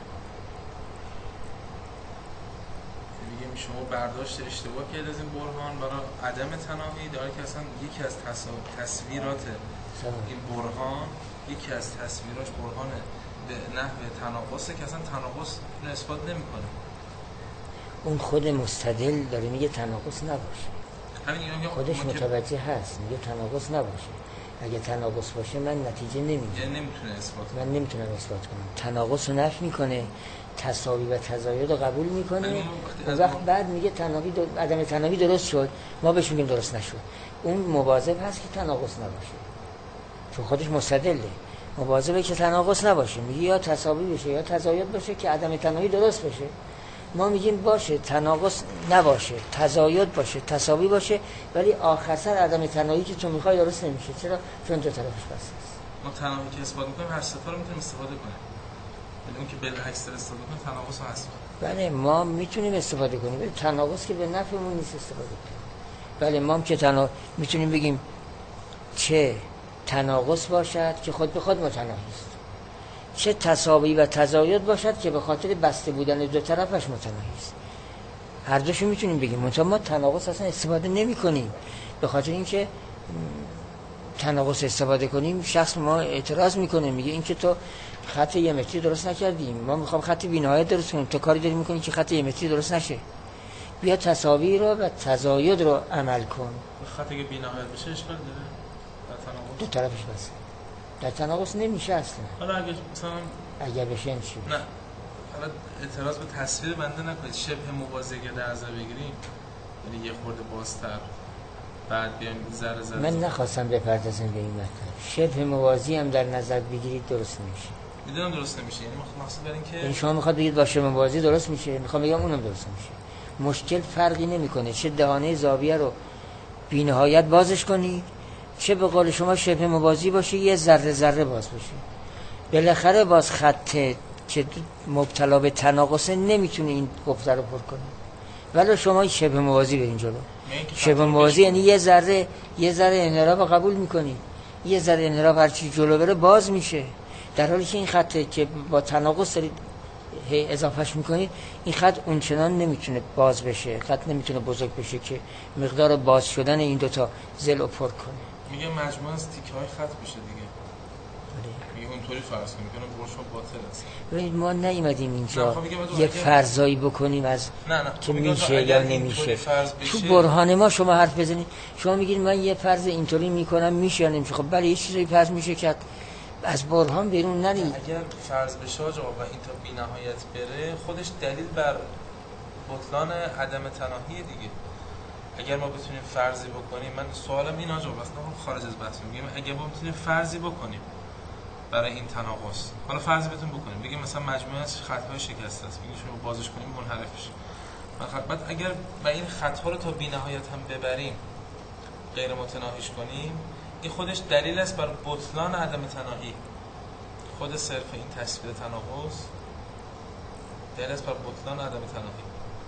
میگم شما برداشت اشتباه کردید از این برهان برای عدم تناهی، در حالی که اصلا یکی از تصویرات این برهان یکی از تصویراش برهان به نحو تناقضه که اصلا تناقض رو اثبات نمی‌کنه. اون خود مستدل داره میگه تناقض نباشه، خودش متوجه هست میگه تناقض نباشه. اگه تناقض باشه من نتیجه نمیگیرم، یعنی نمیتونه اثبات من نمیتونم اثبات کنم. تناقض رو نفی میکنه، تساوی و تزاید رو قبول میکنه. اون وقت بعد میگه تناهی در... عدم تناهی درست شد، ما بهش میگیم درست نشد. اون مواظب هست که تناقض نباشه، چون خودش مستدله. مواظبه که تناقض نباشه، میگه یا تساوی بشه یا تزاید باشه که عدم تناهی درست بشه. ما میگیم باشه تناقض نباشه، تزاید باشه، تساوی باشه، ولی آخر سر عدم تناهی که تو میخوای درست نمیشه. چرا؟ چون دو طرفش بسته است. ما تناهی که اثبات میکنیم هر سه تا رو میتونیم استفاده کنیم، ولی اون که بالعکس استفاده کنیم تناقض رو حذف کنیم. بله ما میتونیم استفاده کنیم، ولی تناقض که به نفعمون نیست استفاده کنیم. بله ما هم که تناقض میتونیم بگیم چه تناقض باشد که خود به خود متناهی است، چه تساوی و تزاید باشد که به خاطر بسته بودن دو طرفش متناهی است. هر دوشو میتونیم بگیم، منتها ما تناقض اصلا استفاده نمی کنیم. به خاطر اینکه تناقض استفاده کنیم شخص ما اعتراض میکنه، میگه این که تو خط یه متری درست نکردیم، ما میخوام خط بی‌نهایت درست کنیم، تو کاری داری میکنی که خط یه متری درست نشه. بیا تساوی رو و تزاید رو عمل کن. خط که بی‌نهایت بشه اشکال داره در تناقض؟ دو طرفش بس در تناقض نمیشه اصلا. حالا اگه مثلا اگه بشه نمیشه. نه حالا اعتراض به تصویر بنده نکنید، شبه موازی که در نظر بگیریم، یعنی یه خورده بازتر بعد بیایم ذره ذره. من نخواستم بپردازم به این مطلب. شبه موازی هم در نظر بگیرید درست نمیشه. میدونم درست نمیشه، یعنی مقصود بر این که این شما میخواد بگید با شبه موازی درست میشه، میخوام بگم اونم درست نمیشه. مشکل فرقی نمیکنه چه دهانه زاویه رو بی نهایت بازش کنی، چه به قول شما شبه موازی باشه یه ذره ذره باز باشه. بالاخره باز خط که مبتلا به تناقض نمیتونه این گفته رو پر کنه. ولی شما شبه موازی برین جلو. شبه موازی یعنی یه ذره یه ذره انحراف قبول میکنی، یه ذره انحراف هر چی جلو بره باز میشه، در حالی که این خط که با تناقض دارید هی اضافهش میکنید، این خط اونچنان نمیتونه باز بشه، خط نمیتونه بزرگ بشه که مقدار باز شدن این دوتا ضلع پر کنه. میگه مجموعه از تیکه های خط بشه دیگه. میگه اونطوری فرض کنیم میگه برشون باطل است. ببین ما نیومدیم اینجا یک فرضایی بکنیم از نه نه. که میشه یا نمیشه. تو برهان ما شما حرف بزنید، شما میگید من یه فرض اینطوری میکنم میشه یا نمیشه. خب بله یه چیزی فرض میشه که از برهان بیرون نرید. اگر فرض بشه آقا و این تا بی‌نهایت بره، خودش دلیل بر بطلان عدم تناهی دیگه. اگر ما بتونیم فرضی بکنیم، من سوالم این آجا بس نه خارج از بحث میگم، اگر ما بتونیم فرضی بکنیم برای این تناقض، حالا فرض بتون بکنیم بگیم مثلا مجموعه از خط‌های شکسته است، بگیم شما بازش کنیم منحرف بشه. بعد اگر با این خط‌ها رو تا بی‌نهایت هم ببریم، غیر متناهیش کنیم، این خودش دلیل است بر بطلان عدم تناهی. خود صرف این تصویر تناقض دلیل است بر بطلان عدم تناهی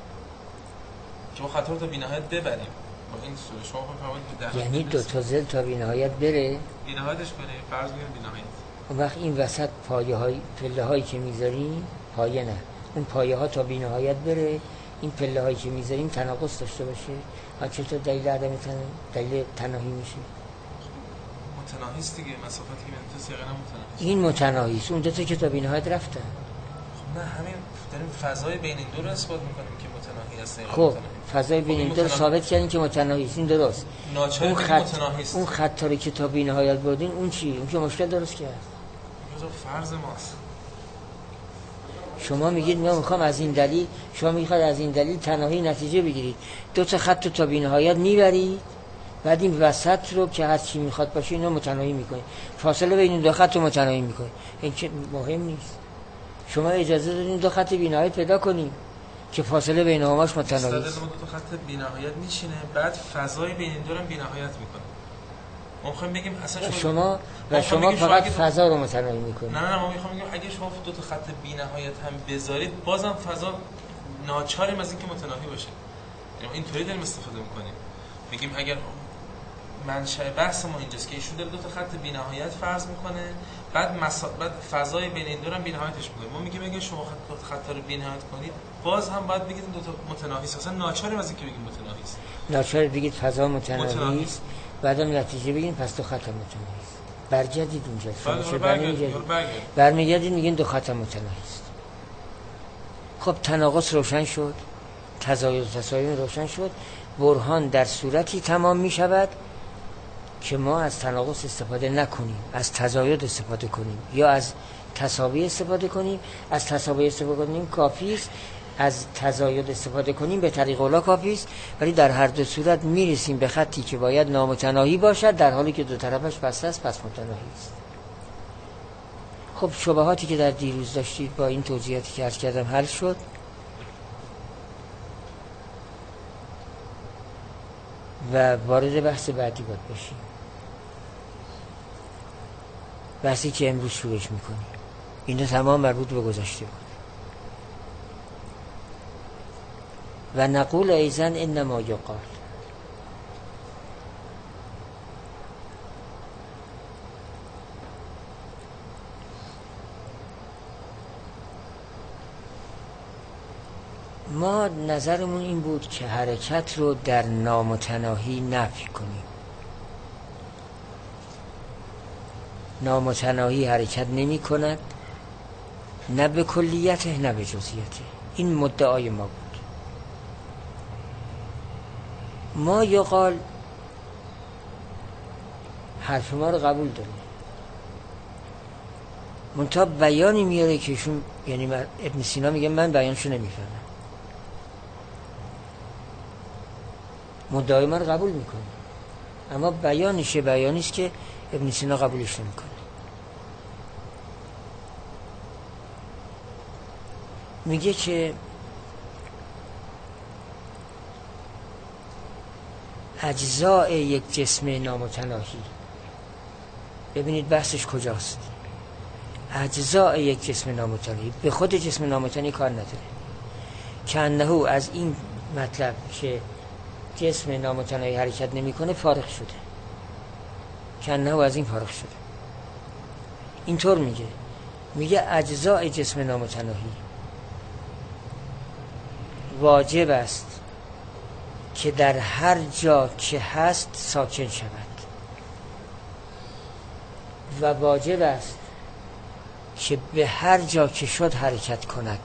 که ما خطا رو تا بی‌نهایت ببریم. با این صورت شما فهمید یعنی دو تا ضلع تا بی‌نهایت بره، بی‌نهایتش بره، فرض می‌گیریم بی‌نهایت. اون وقت این وسط پایه های پله هایی که میذاریم، پایه نه، اون پایه ها تا بی‌نهایت بره، این پله هایی که میذاریم تناقض داشته باشه. ها چطور دلیل عدم تناهی دلیل تناهی میشه؟ متناهی است دیگه، مسافتی که بین تو سیغه متناهی. این متناهی است، اون دو تا که تا بی‌نهایت رفتن. خب نه همین داریم فضای بین این دو رو اثبات میکنیم که متناهی است. خب فضای بین این دو رو ثابت کردیم که متناهی است، این درست. اون خط اون خط رو که تا بی‌نهایت بردین اون چی؟ اون که مشکل درست کرد. جزء فرض ماست. شما میگید من میخوام از این دلیل، شما میخواید از این دلیل تناهی نتیجه بگیرید، دو تا خط رو تا بی‌نهایت میبرید، بعد این وسط رو که هر چی میخواد باشه اینو متناهی میکنید، فاصله بین این دو خط رو متناهی میکنید. این که مهم نیست. شما اجازه دادین دو خط بی‌نهایت پیدا کنید که فاصله بینهماش متناهی است. استاد دو تا خط بی‌نهایت میشینه، بعد فضای بین این دو رو بی‌نهایت میکنه. ما میخوایم بگیم اصلا شما و شما فقط فضا رو متناهی میکنید. نه نه ما میخوام بگیم اگه شما دو تا خط بی‌نهایت هم بذارید، بازم فضا ناچاریم از اینکه متناهی باشه. یعنی اینطوری داریم استفاده میکنیم. میگیم اگر منشأ بحث ما اینجاست که ایشون داره دو تا خط بی‌نهایت فرض میکنه، بعد مسا... بعد فضای بین این دو رو هم بی‌نهایتش میکنه. ما میگیم اگه شما خط خطا رو بی‌نهایت کنید، باز هم باید بگید دو تا متناهی است. اصلا ناچاریم از اینکه بگیم متناهی است. ناچار بگید فضا متناهی است، بعدم نتیجه بگین پس دو خط متناهی است. برگردید اونجا. برمیگردید میگین دو خط متناهی است. خب تناقض روشن شد، تزاید و تساوی روشن شد، برهان در صورتی تمام میشود که ما از تناقض استفاده نکنیم، از تزاید استفاده کنیم یا از تساوی استفاده کنیم. از تساوی استفاده کنیم کافی است، از تزاید استفاده کنیم به طریق اولا کافی است، ولی در هر دو صورت میرسیم به خطی که باید نامتناهی باشد در حالی که دو طرفش بسته است، پس متناهی است. خب شبهاتی که در دیروز داشتید با این توضیحاتی که عرض کردم حل شد. و وارد بحث بعدی باید بشیم، بحثی که امروز شروعش میکنیم. اینا تمام مربوط به گذشته بود. و نقول ایزن انما یقال، ما نظرمون این بود که حرکت رو در نامتناهی نفی کنیم. نامتناهی حرکت نمی کند، نه به کلیته نه به جزئیته. این مدعای ما بود. ما یقال حرف ما رو قبول داریم، منتها بیانی میاره که ایشون، یعنی ابن سینا میگه من بیانشو نمیفهمم. مدعای ما رو قبول میکنه، اما بیانش بیانیست که ابن سینا قبولش نمیکنه. میگه که اجزاء یک جسم نامتناهی، ببینید بحثش کجاست. اجزاء یک جسم نامتناهی به خود جسم نامتناهی کار نداره. که انه از این مطلب که جسم نامتناهی حرکت نمیکنه فارغ شده. که انه از این فارغ شده. اینطور میگه میگه اجزاء جسم نامتناهی واجب است که در هر جا که هست ساکن شود و واجب است که به هر جا که شد حرکت کند.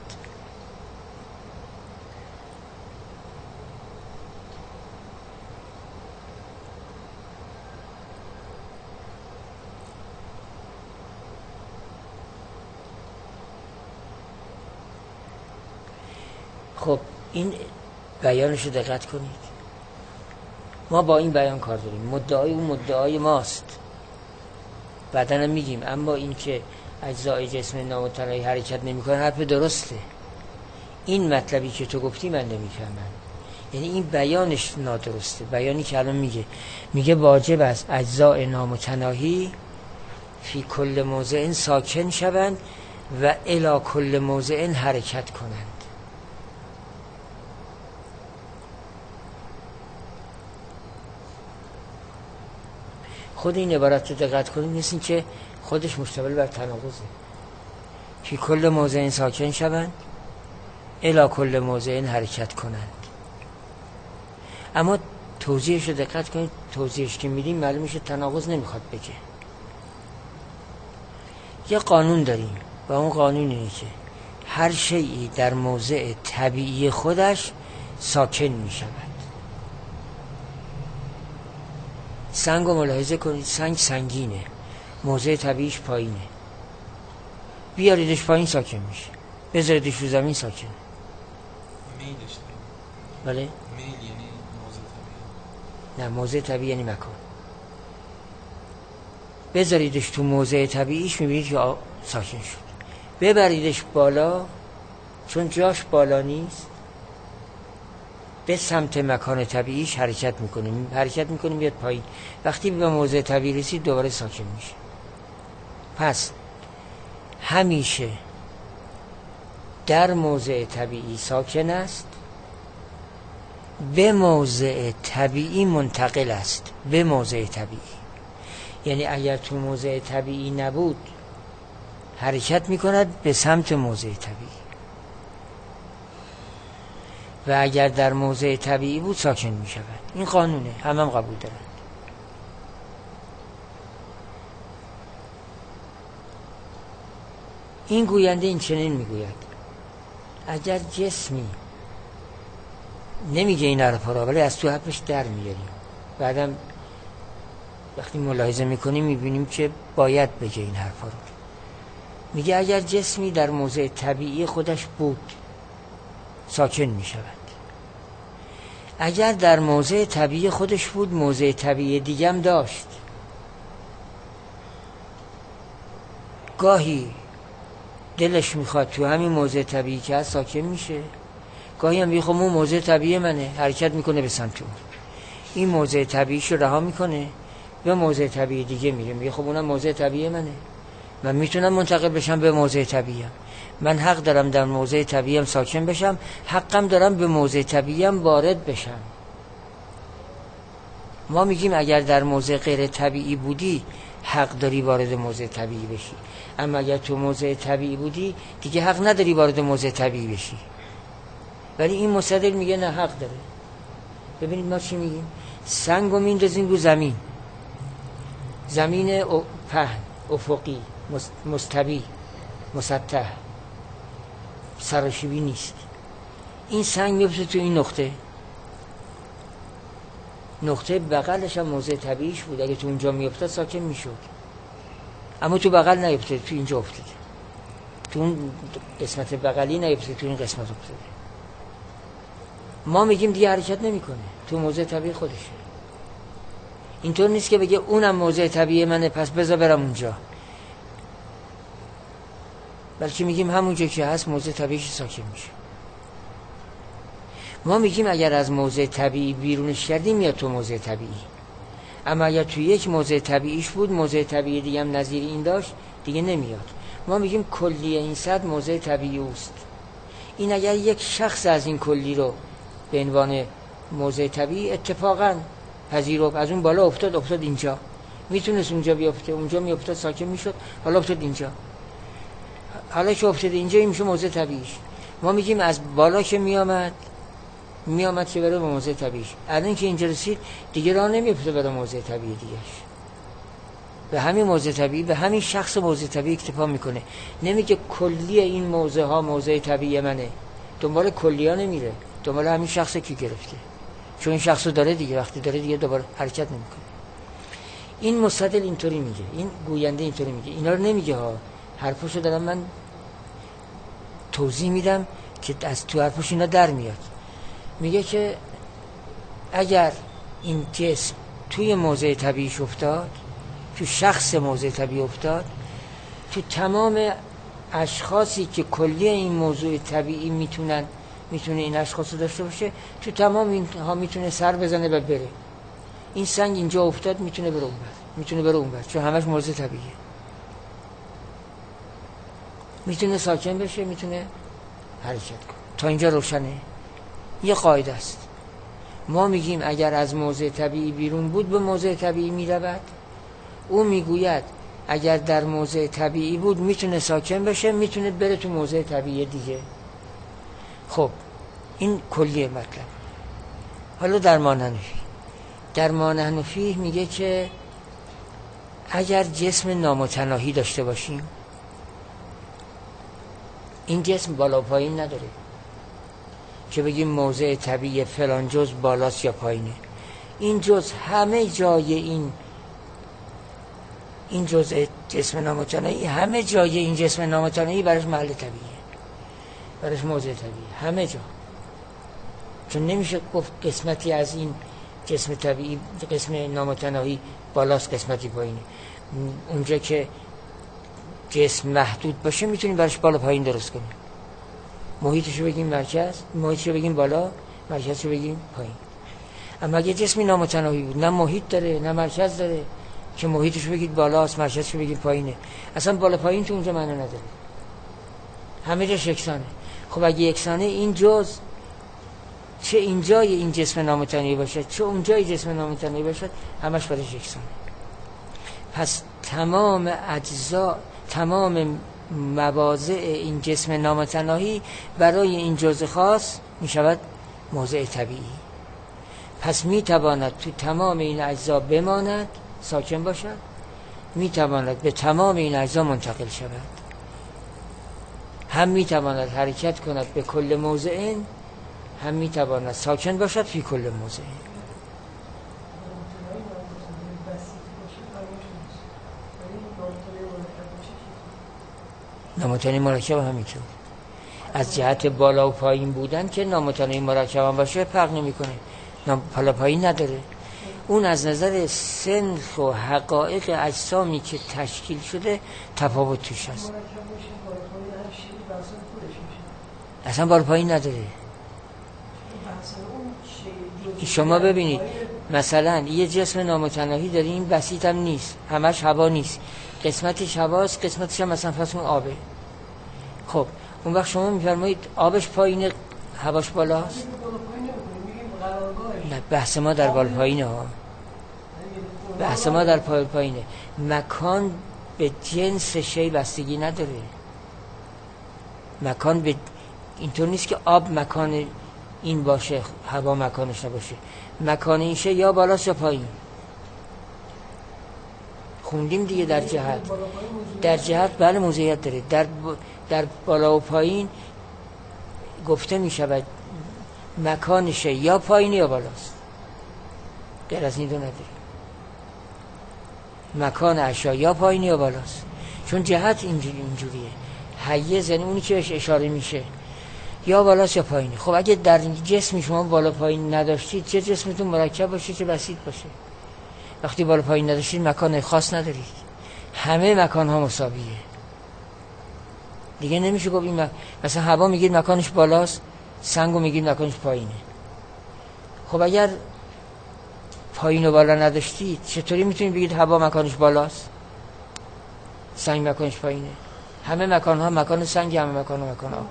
خب این بیانش رو دقت کنید. ما با این بیان کار داریم، مدعای اون مدعای ماست، بعداً هم میگیم. اما این که اجزای جسم نامتناهی حرکت نمیکنه حرف درسته. این مطلبی که تو گفتی من نمیفهمم، یعنی این بیانش نادرسته. بیانی که الان میگه میگه واجب است اجزای نامتناهی فی کل موضع ساکن شوند و الی کل موضع حرکت کنند. خود این عبارت رو دقت کنید، مثل این که خودش مشتمل بر تناقضه. فی کل موضع ساکن شوند الی کل موضع حرکت کنند. اما توضیحش رو دقت کنید، توضیحش که میدیم معلوم میشه تناقض نمیخواد بگه. یه قانون داریم و اون قانون اینه که هر شیئی در موضع طبیعی خودش ساکن میشود. سنگ رو ملاحظه کنید، سنگ سنگینه، موضع طبیعیش پایینه، بیاریدش پایین ساکن میشه، بذاریدش رو زمین ساکنه. میلش بله؟ میل یعنی موضع طبیعی؟ نه، موضع طبیعی یعنی مکان. بذاریدش تو موضع طبیعیش میبینید که ساکن شد. ببریدش بالا، چون جاش بالا نیست، به سمت مکان طبیعیش حرکت میکنیم حرکت میکنیم بیاد پایین. وقتی به موضع طبیعی رسید دوباره ساکن میشه. پس همیشه در موضع طبیعی ساکن است، به موضع طبیعی منتقل است. به موضع طبیعی یعنی اگر تو موضع طبیعی نبود حرکت میکند به سمت موضع طبیعی، و اگر در موضع طبیعی بود ساکن می شود. این قانونه، همه هم قبول دارند. این گوینده این چنین می گوید اگر جسمی، نمیگه این حرفا را ولی از تو حرفش در میاریم، بعدم وقتی ملاحظه میکنیم میبینیم که باید بگه این حرفا رو. میگه اگر جسمی در موضع طبیعی خودش بود ساکن میشود، اگر در موضع طبیعی خودش بود موضع طبیعی دیگه هم داشت. گاهی دلش میخواد تو همین موضع طبیعی که هست ساکن میشه، گاهی هم میگه خب اون موضع طبیعی منه، حرکت میکنه به سمت اون. این موضع طبیعیشو رها میکنه به موضع طبیعی دیگه میره، میگه خب اونم موضع طبیعی منه، من میتونم منتقل بشم به موضع طبیعیم، من حق دارم در موضع طبیعیم ساکن بشم، حقم دارم به موضع طبیعیم وارد بشم. ما میگیم اگر در موضع غیر طبیعی بودی حق داری وارد موضع طبیعی بشی، اما اگر تو موضع طبیعی بودی دیگه حق نداری وارد موضع طبیعی بشی. ولی این مستدل میگه نه، حق داره. ببینید ما چی میگیم؟ سنگو میندازیم رو زمین، زمین پهن افقی مستوی مسطح سراشیبی نیست، این سنگ میفته تو این نقطه، نقطه بغلش هم موضع طبیعیش بود، اگه تو اونجا میافتاد ساکن میشد، اما تو بغل نیفتاد، تو اینجا افتاده، تو اون قسمت بغلی نیفتاد، تو این قسمت افتاده. ما میگیم دیگه حرکت نمیکنه، تو موضع طبیعی خودشه. اینطور نیست که بگه اونم موضع طبیعی منه پس بذار برم اونجا، بلکه میگیم همونجا که هست موضع طبیعیش ساکن میشه. ما میگیم اگر از موضع طبیعی بیرونش کردیم میاد تو موضع طبیعی، اما اگر تو یک موضع طبیعیش بود موضع طبیعی دیگه هم نظیر این داشت دیگه نمیاد. ما میگیم کلی این سطح موضع طبیعی اوست. این اگر یک شخص از این کلی رو به عنوان موضع طبیعی اتفاقا پذیرفت، از اون بالا افتاد افتاد اینجا، میتونست اونجا بیافته، اونجا میافتاد ساکن میشد، حالا افتاد اینجا، حالا که افتاد اینجا این میشه موضع طبیعیش. ما میگیم از بالا که میامد میامد که بره به موضع طبیعیش، الان که اینجا رسید دیگه راه نمیفته بره موضع طبیعی دیگهش، به همین موضع طبیعی به همین شخص موضع طبیعی اکتفا میکنه. نمیگه کلی این موضع ها موضع طبیعی منه، دنبال کلی ها نمیره، دنبال همین شخصی که گرفته، چون این شخصو داره دیگه، وقتی داره دیگه دوباره حرکت نمیکنه. این مستدل اینطوری میگه، این گوینده اینطوری میگه، اینا رو نمیگه ها، حرفشو دارم من توضیح میدم که از تو حرفش اینا در میاد. میگه که اگر این جسم توی موضع طبیعیش افتاد، تو شخص موضع طبیعی افتاد، تو تمام اشخاصی که کلی این موضوع طبیعی میتونن میتونه این اشخاص رو داشته باشه، تو تمام اینها میتونه سر بزنه و بره. این سنگ اینجا افتاد میتونه بره اونور، میتونه بره اونور، چون همش موضع طبیعیه، میتونه ساکن بشه، میتونه حرکت کنه. تا اینجا روشنه؟ یه قاعده است. ما میگیم اگر از موضع طبیعی بیرون بود به موضع طبیعی میرود، او میگوید اگر در موضع طبیعی بود میتونه ساکن بشه، میتونه بره تو موضع طبیعی دیگه. خب این کلیه مطلب. حالا در ما نحنفی در ما نحنفی میگه که اگر جسم نامتناهی داشته باشیم، این جسم بالا پایین نداره که بگیم موضع طبیعی فلان جز بالاست یا پایینه. این جز همه جای این این جزء جسم نامتناهی، همه جای این جسم نامتناهی برش محل طبیعیه، برش موضع طبیعیه، همه جا. چون نمیشه گفت قسمتی از این جسم طبیعی قسم نامتناهی بالاست قسمتی پایینه. اونجا که جسم محدود باشه میتونیم برش بالا پایین درست کنیم. محیطشو بگیم مرکز، محیطشو بگیم بالا، مرکزشو بگیم پایین. اما اگه جسمی نامتناهی بود، نه محیط داره نه مرکز داره که محیطشو بگید بالاست مرکزشو بگید پایینه، اصلا بالا پایین تو اونجا معنی نداره، همه جاش یکسانه. خب اگه یکسانه، این جز چه اینجای این جسم نامتناهی باشه چه اونجای جسم نامتناهی باشه همش برش یکسانه. پس تمام اجزا، تمام مواضع این جسم نامتناهی برای این جزء خاص می شود موضع طبیعی. پس می تواند تو تمام این اجزا بماند، ساکن باشد، می تواند به تمام این اجزا منتقل شود، هم می تواند حرکت کند به کل موضع، هم می تواند ساکن باشد فی کل موضع. نامتناهی مرکب همینطور. از جهت بالا و پایین بودن که نامتناهی مرکب هم باشه فرق نمیکنه، بالا پایین نداره. اون از نظر سنخ و حقایق اجسامی که تشکیل شده تفاوت توش هست. اصلا بالا پایین نداره. شما ببینید مثلا یه جسم نامتناهی داریم، بسیط هم نیست، همش هوا نیست، قسمتش هواست، قسمتش هم مثلا فرض کن آبه. خب اون وقت شما میفرمایید آبش پایینه هواش بالاست؟ نه، بحث ما در بالا پایینه ها، بحث ما در بالا پایینه. مکان به جنس شی بستگی نداره. مکان به اینطور نیست که آب مکان این باشه هوا مکانش نباشه. مکان این شی یا بالاست یا پایین. خوندیم دیگه در جهت در جهت بله موضوعیت داره. در در بالا و پایین گفته می شود مکانش یا پایین یا بالاست، غیر از این دو نداره. مکان اشیا یا پایین یا بالاست، چون جهت اینجوری اینجوریه. حیز یعنی اونی که بهش اشاره میشه یا بالاست یا پایینه. خب اگه در جسم شما بالا پایین نداشتید، چه جسمتون مرکب باشه چه بسیط باشه، وقتی بالا پایین نداشتید مکان خاص ندارید، همه مکان ها مساویه دیگه. نمیشه گفت این م... مثلا هوا میگید مکانش بالاست، سنگو میگید مکانش پایینه. خب اگر پایین و بالا نداشتید چطوری میتونید بگید هوا مکانش بالاست سنگ مکانش پایینه؟ همه مکان ها مکان سنگ، همه مکان ها مکان ها.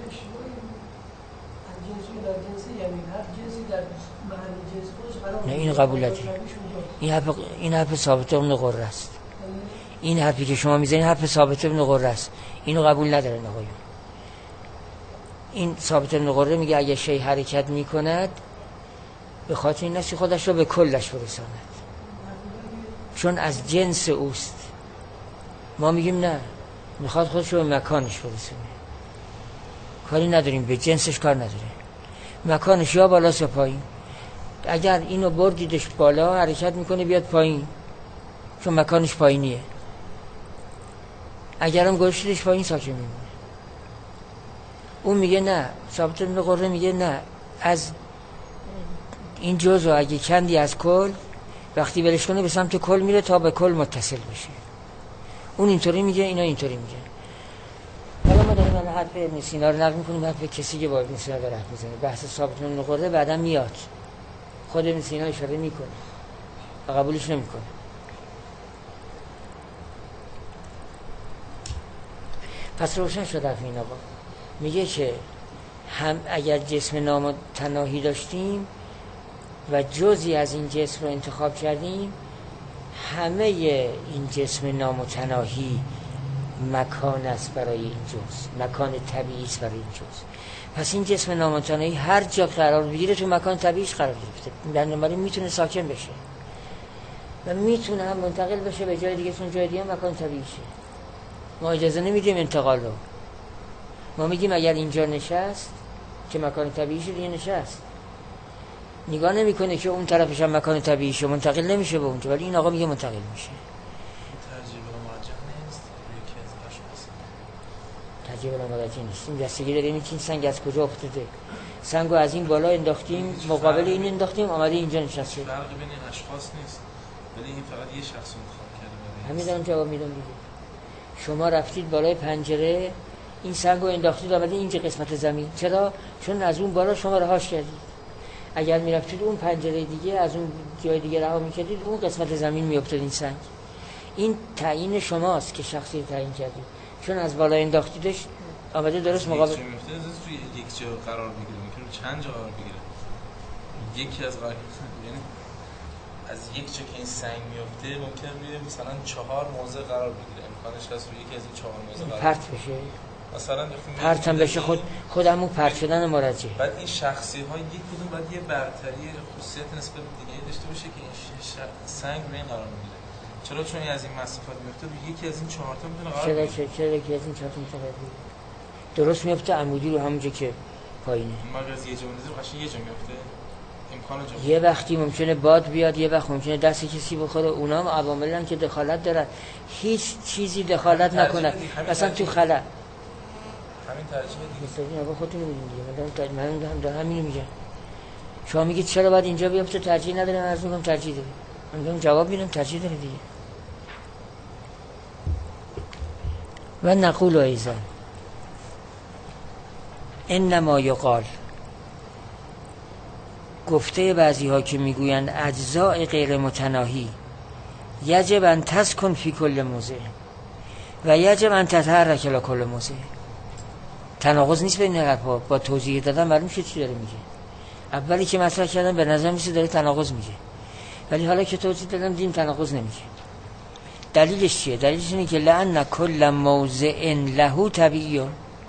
نه این قبولتی، این حرف این حرف ثابت ابن قره است. این حرفی که شما میزنید حرف ثابت ابن قره است، اینو قبول ندارن آقایون. این ثابت ابن قره میگه اگه شی حرکت میکند به خاطر این است خودش رو به کلش برساند، چون از جنس اوست. ما میگیم نه، میخواد خودش رو به مکانش برسونه، کاری نداریم، به جنسش کار نداره. مکانش یا بالاست یا پایین. اگر اینو بردیدش بالا حرکت میکنه بیاد پایین، چون مکانش پایینیه. اگرم گذاشتیدش پایین ساکن میمونه. اون میگه نه، ثابت ابن قره میگه نه، از این جزء اگه کندی از کل وقتی برش کنه به سمت کل میره تا به کل متصل بشه. اون اینطوری میگه، اینا اینطوری میگه. حالا ما داریم حرف ابن سینا رو نقل میکنیم، حرف کسی که با ابن سینا داره حرف میزنه. بحث ثابت ابن قره بعدا میاد، خود ابن سینا اشاره میکنه و قبولش نمیکنه. پس روشن شد حرف این آقا. میگه که هم اگر جسم نامتناهی داشتیم و جزئی از این جسم رو انتخاب کردیم، همه این جسم نامتناهی مکان است برای این جزء، مکان طبیعی است برای این جزء. پس این جسم نامتناهی هر جا قرار بگیره تو مکان طبیعیش قرار گرفته، بنابراین میتونه ساکن بشه و میتونه هم منتقل بشه به جای دیگه، چون جای دیگه مکان طبیعیشه. ما اجازه نمیدیم انتقال رو. ما میگیم اگر اینجا نشست که مکان طبیعیشه دیگه نشست، نگاه نمیکنه که اون طرفش هم مکان طبیعیشه، منتقل نمیشه به اونجا، ولی این آقا میگه منتقل میشه. ترجیح بلا مرجع نیست، یکی از اشخاص ترجیح بلا مرجع نیست. این دستگی داره این سنگ از کجا افتاده، سنگو از این بالا انداختیم مقابل این انداختیم آمده اینجا نشسته. فرق بین این اشخاص نیست، ولی این فقط یه شخص انتخاب کرده. همین دارم جواب میدم دیگه. شما رفتید بالای پنجره این سنگو انداختید آمده اینجا قسمت زمین. چرا؟ چون از اون بالا شما رهاش کردید. اگر میرفتید اون پنجره دیگه از اون جای دیگه رها میکردید اون قسمت زمین میافتاد این سنگ. این تعیین شماست که شخصی تعیین کردید، چون از بالا انداختیدش آمده درست مقابل. یک جا میفته توی یک جا قرار بگیره، میتونه چند جا قرار بگیره. یکی از قرار یعنی از یک جا که این سنگ میفته ممکنه روی مثلا چهار موضع قرار بگیره، امکانش هست روی یکی از این چهار موضع قرار پرت بشه، مثلا پرت هم بشه، خود خودمون پرت شدن مرجع. بعد این شخصی ها یک کدوم بعد یه برتری خصوصیت نسبت به دیگه داشته باشه که این سنگ روی این قرار میگیره. چرا؟ چون از این مسافت میفته روی یکی از این چهار تا میتونه قرار بگیره. چرا چرا یکی از این چهار تا میتونه درست میفته عمودی رو همونجا که پایینه. مغز یه جا میذاره قشنگ یه جا میفته. امکان جا یه وقتی ممکنه باد بیاد، یه وقت ممکنه دست کسی بخوره، اونا هم عواملن که دخالت دارن. هیچ چیزی دخالت نکنه. مثلا تو خلا همین ترجیح دیگه. مثلا آقا خودتون میگین دیگه. من دارم من دارم همینو میگم. شما میگید چرا باید اینجا بیام تو ترجیح نداره؟ من عرض میکنم ترجیح داره. من دارم جواب میدم ترجیح داره دیگه. و نقول ایضا انما یقال، گفته بعضی ها که میگویند اجزاء غیر متناهی یجب ان تسکن فی کل موضع و یجب ان تتحرک الی کل موضع. تناقض نیست بین حرفا. با توضیح دادن معلوم شد چی داره میگه. اولی که مطرح کردم به نظر میسه داره تناقض میگه، ولی حالا که توضیح دادم دین تناقض نمیگه. دلیلش چیه؟ دلیلش اینه که لأن کل موضع له طبیعی،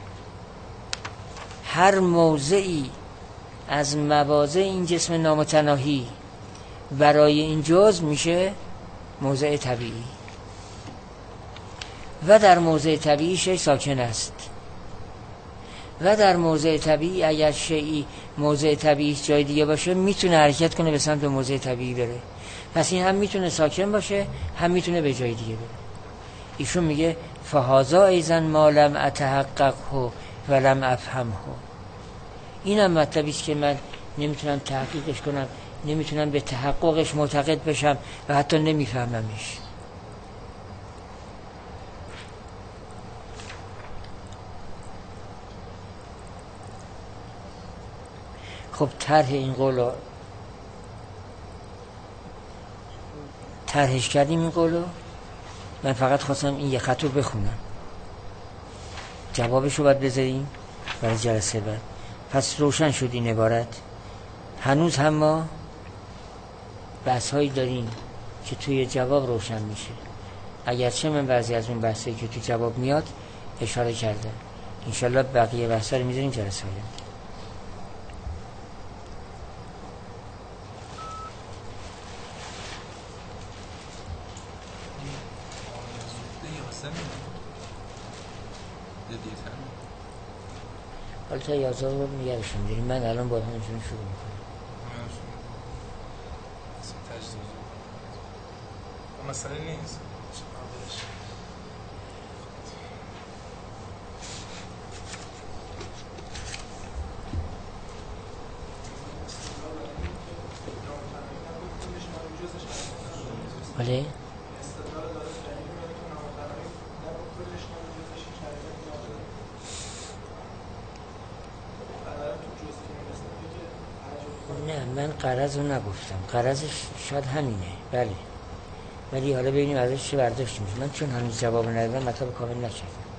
هر موضعی از مواضع این جسم نامتناهی برای این جزء میشه موضع طبیعی و در موضع طبیعی شیء ساکن است و در موضع طبیعی اگر شیئی موضع طبیعی جای دیگه باشه میتونه حرکت کنه به سمت موضع طبیعی بره. پس این هم میتونه ساکن باشه هم میتونه به جای دیگه بره. ایشون میگه فهذا ایضا ما لم اتحققه ولم افهمه. اینم مطلبی است که من نمیتونم تحقیقش کنم، نمیتونم به تحققش معتقد بشم و حتی نمیفهممش. خب طرح این قولو طرحش کردیم. این قولو من فقط خواستم این یه خط رو بخونم، جوابش رو باید بذاریم برای جلسه بعد. پس روشن شد این عبارت. هنوز هم ما بحث هایی داریم که توی جواب روشن میشه، اگرچه من بعضی از اون بحثایی که توی جواب میاد اشاره کردم. انشالله بقیه بحثا رو میذاریم جلسه بعد. حالا تا یازده رو میگرشون داریم. من الان با همشون شروع میکنم. مسئله نیست. بله نه، من قرض رو نگفتم. قرضش شاید همینه، بله، ولی حالا ببینیم ازش چه برداشت میشه. من چون هنوز جواب ندادم مطلب کامل نکردم.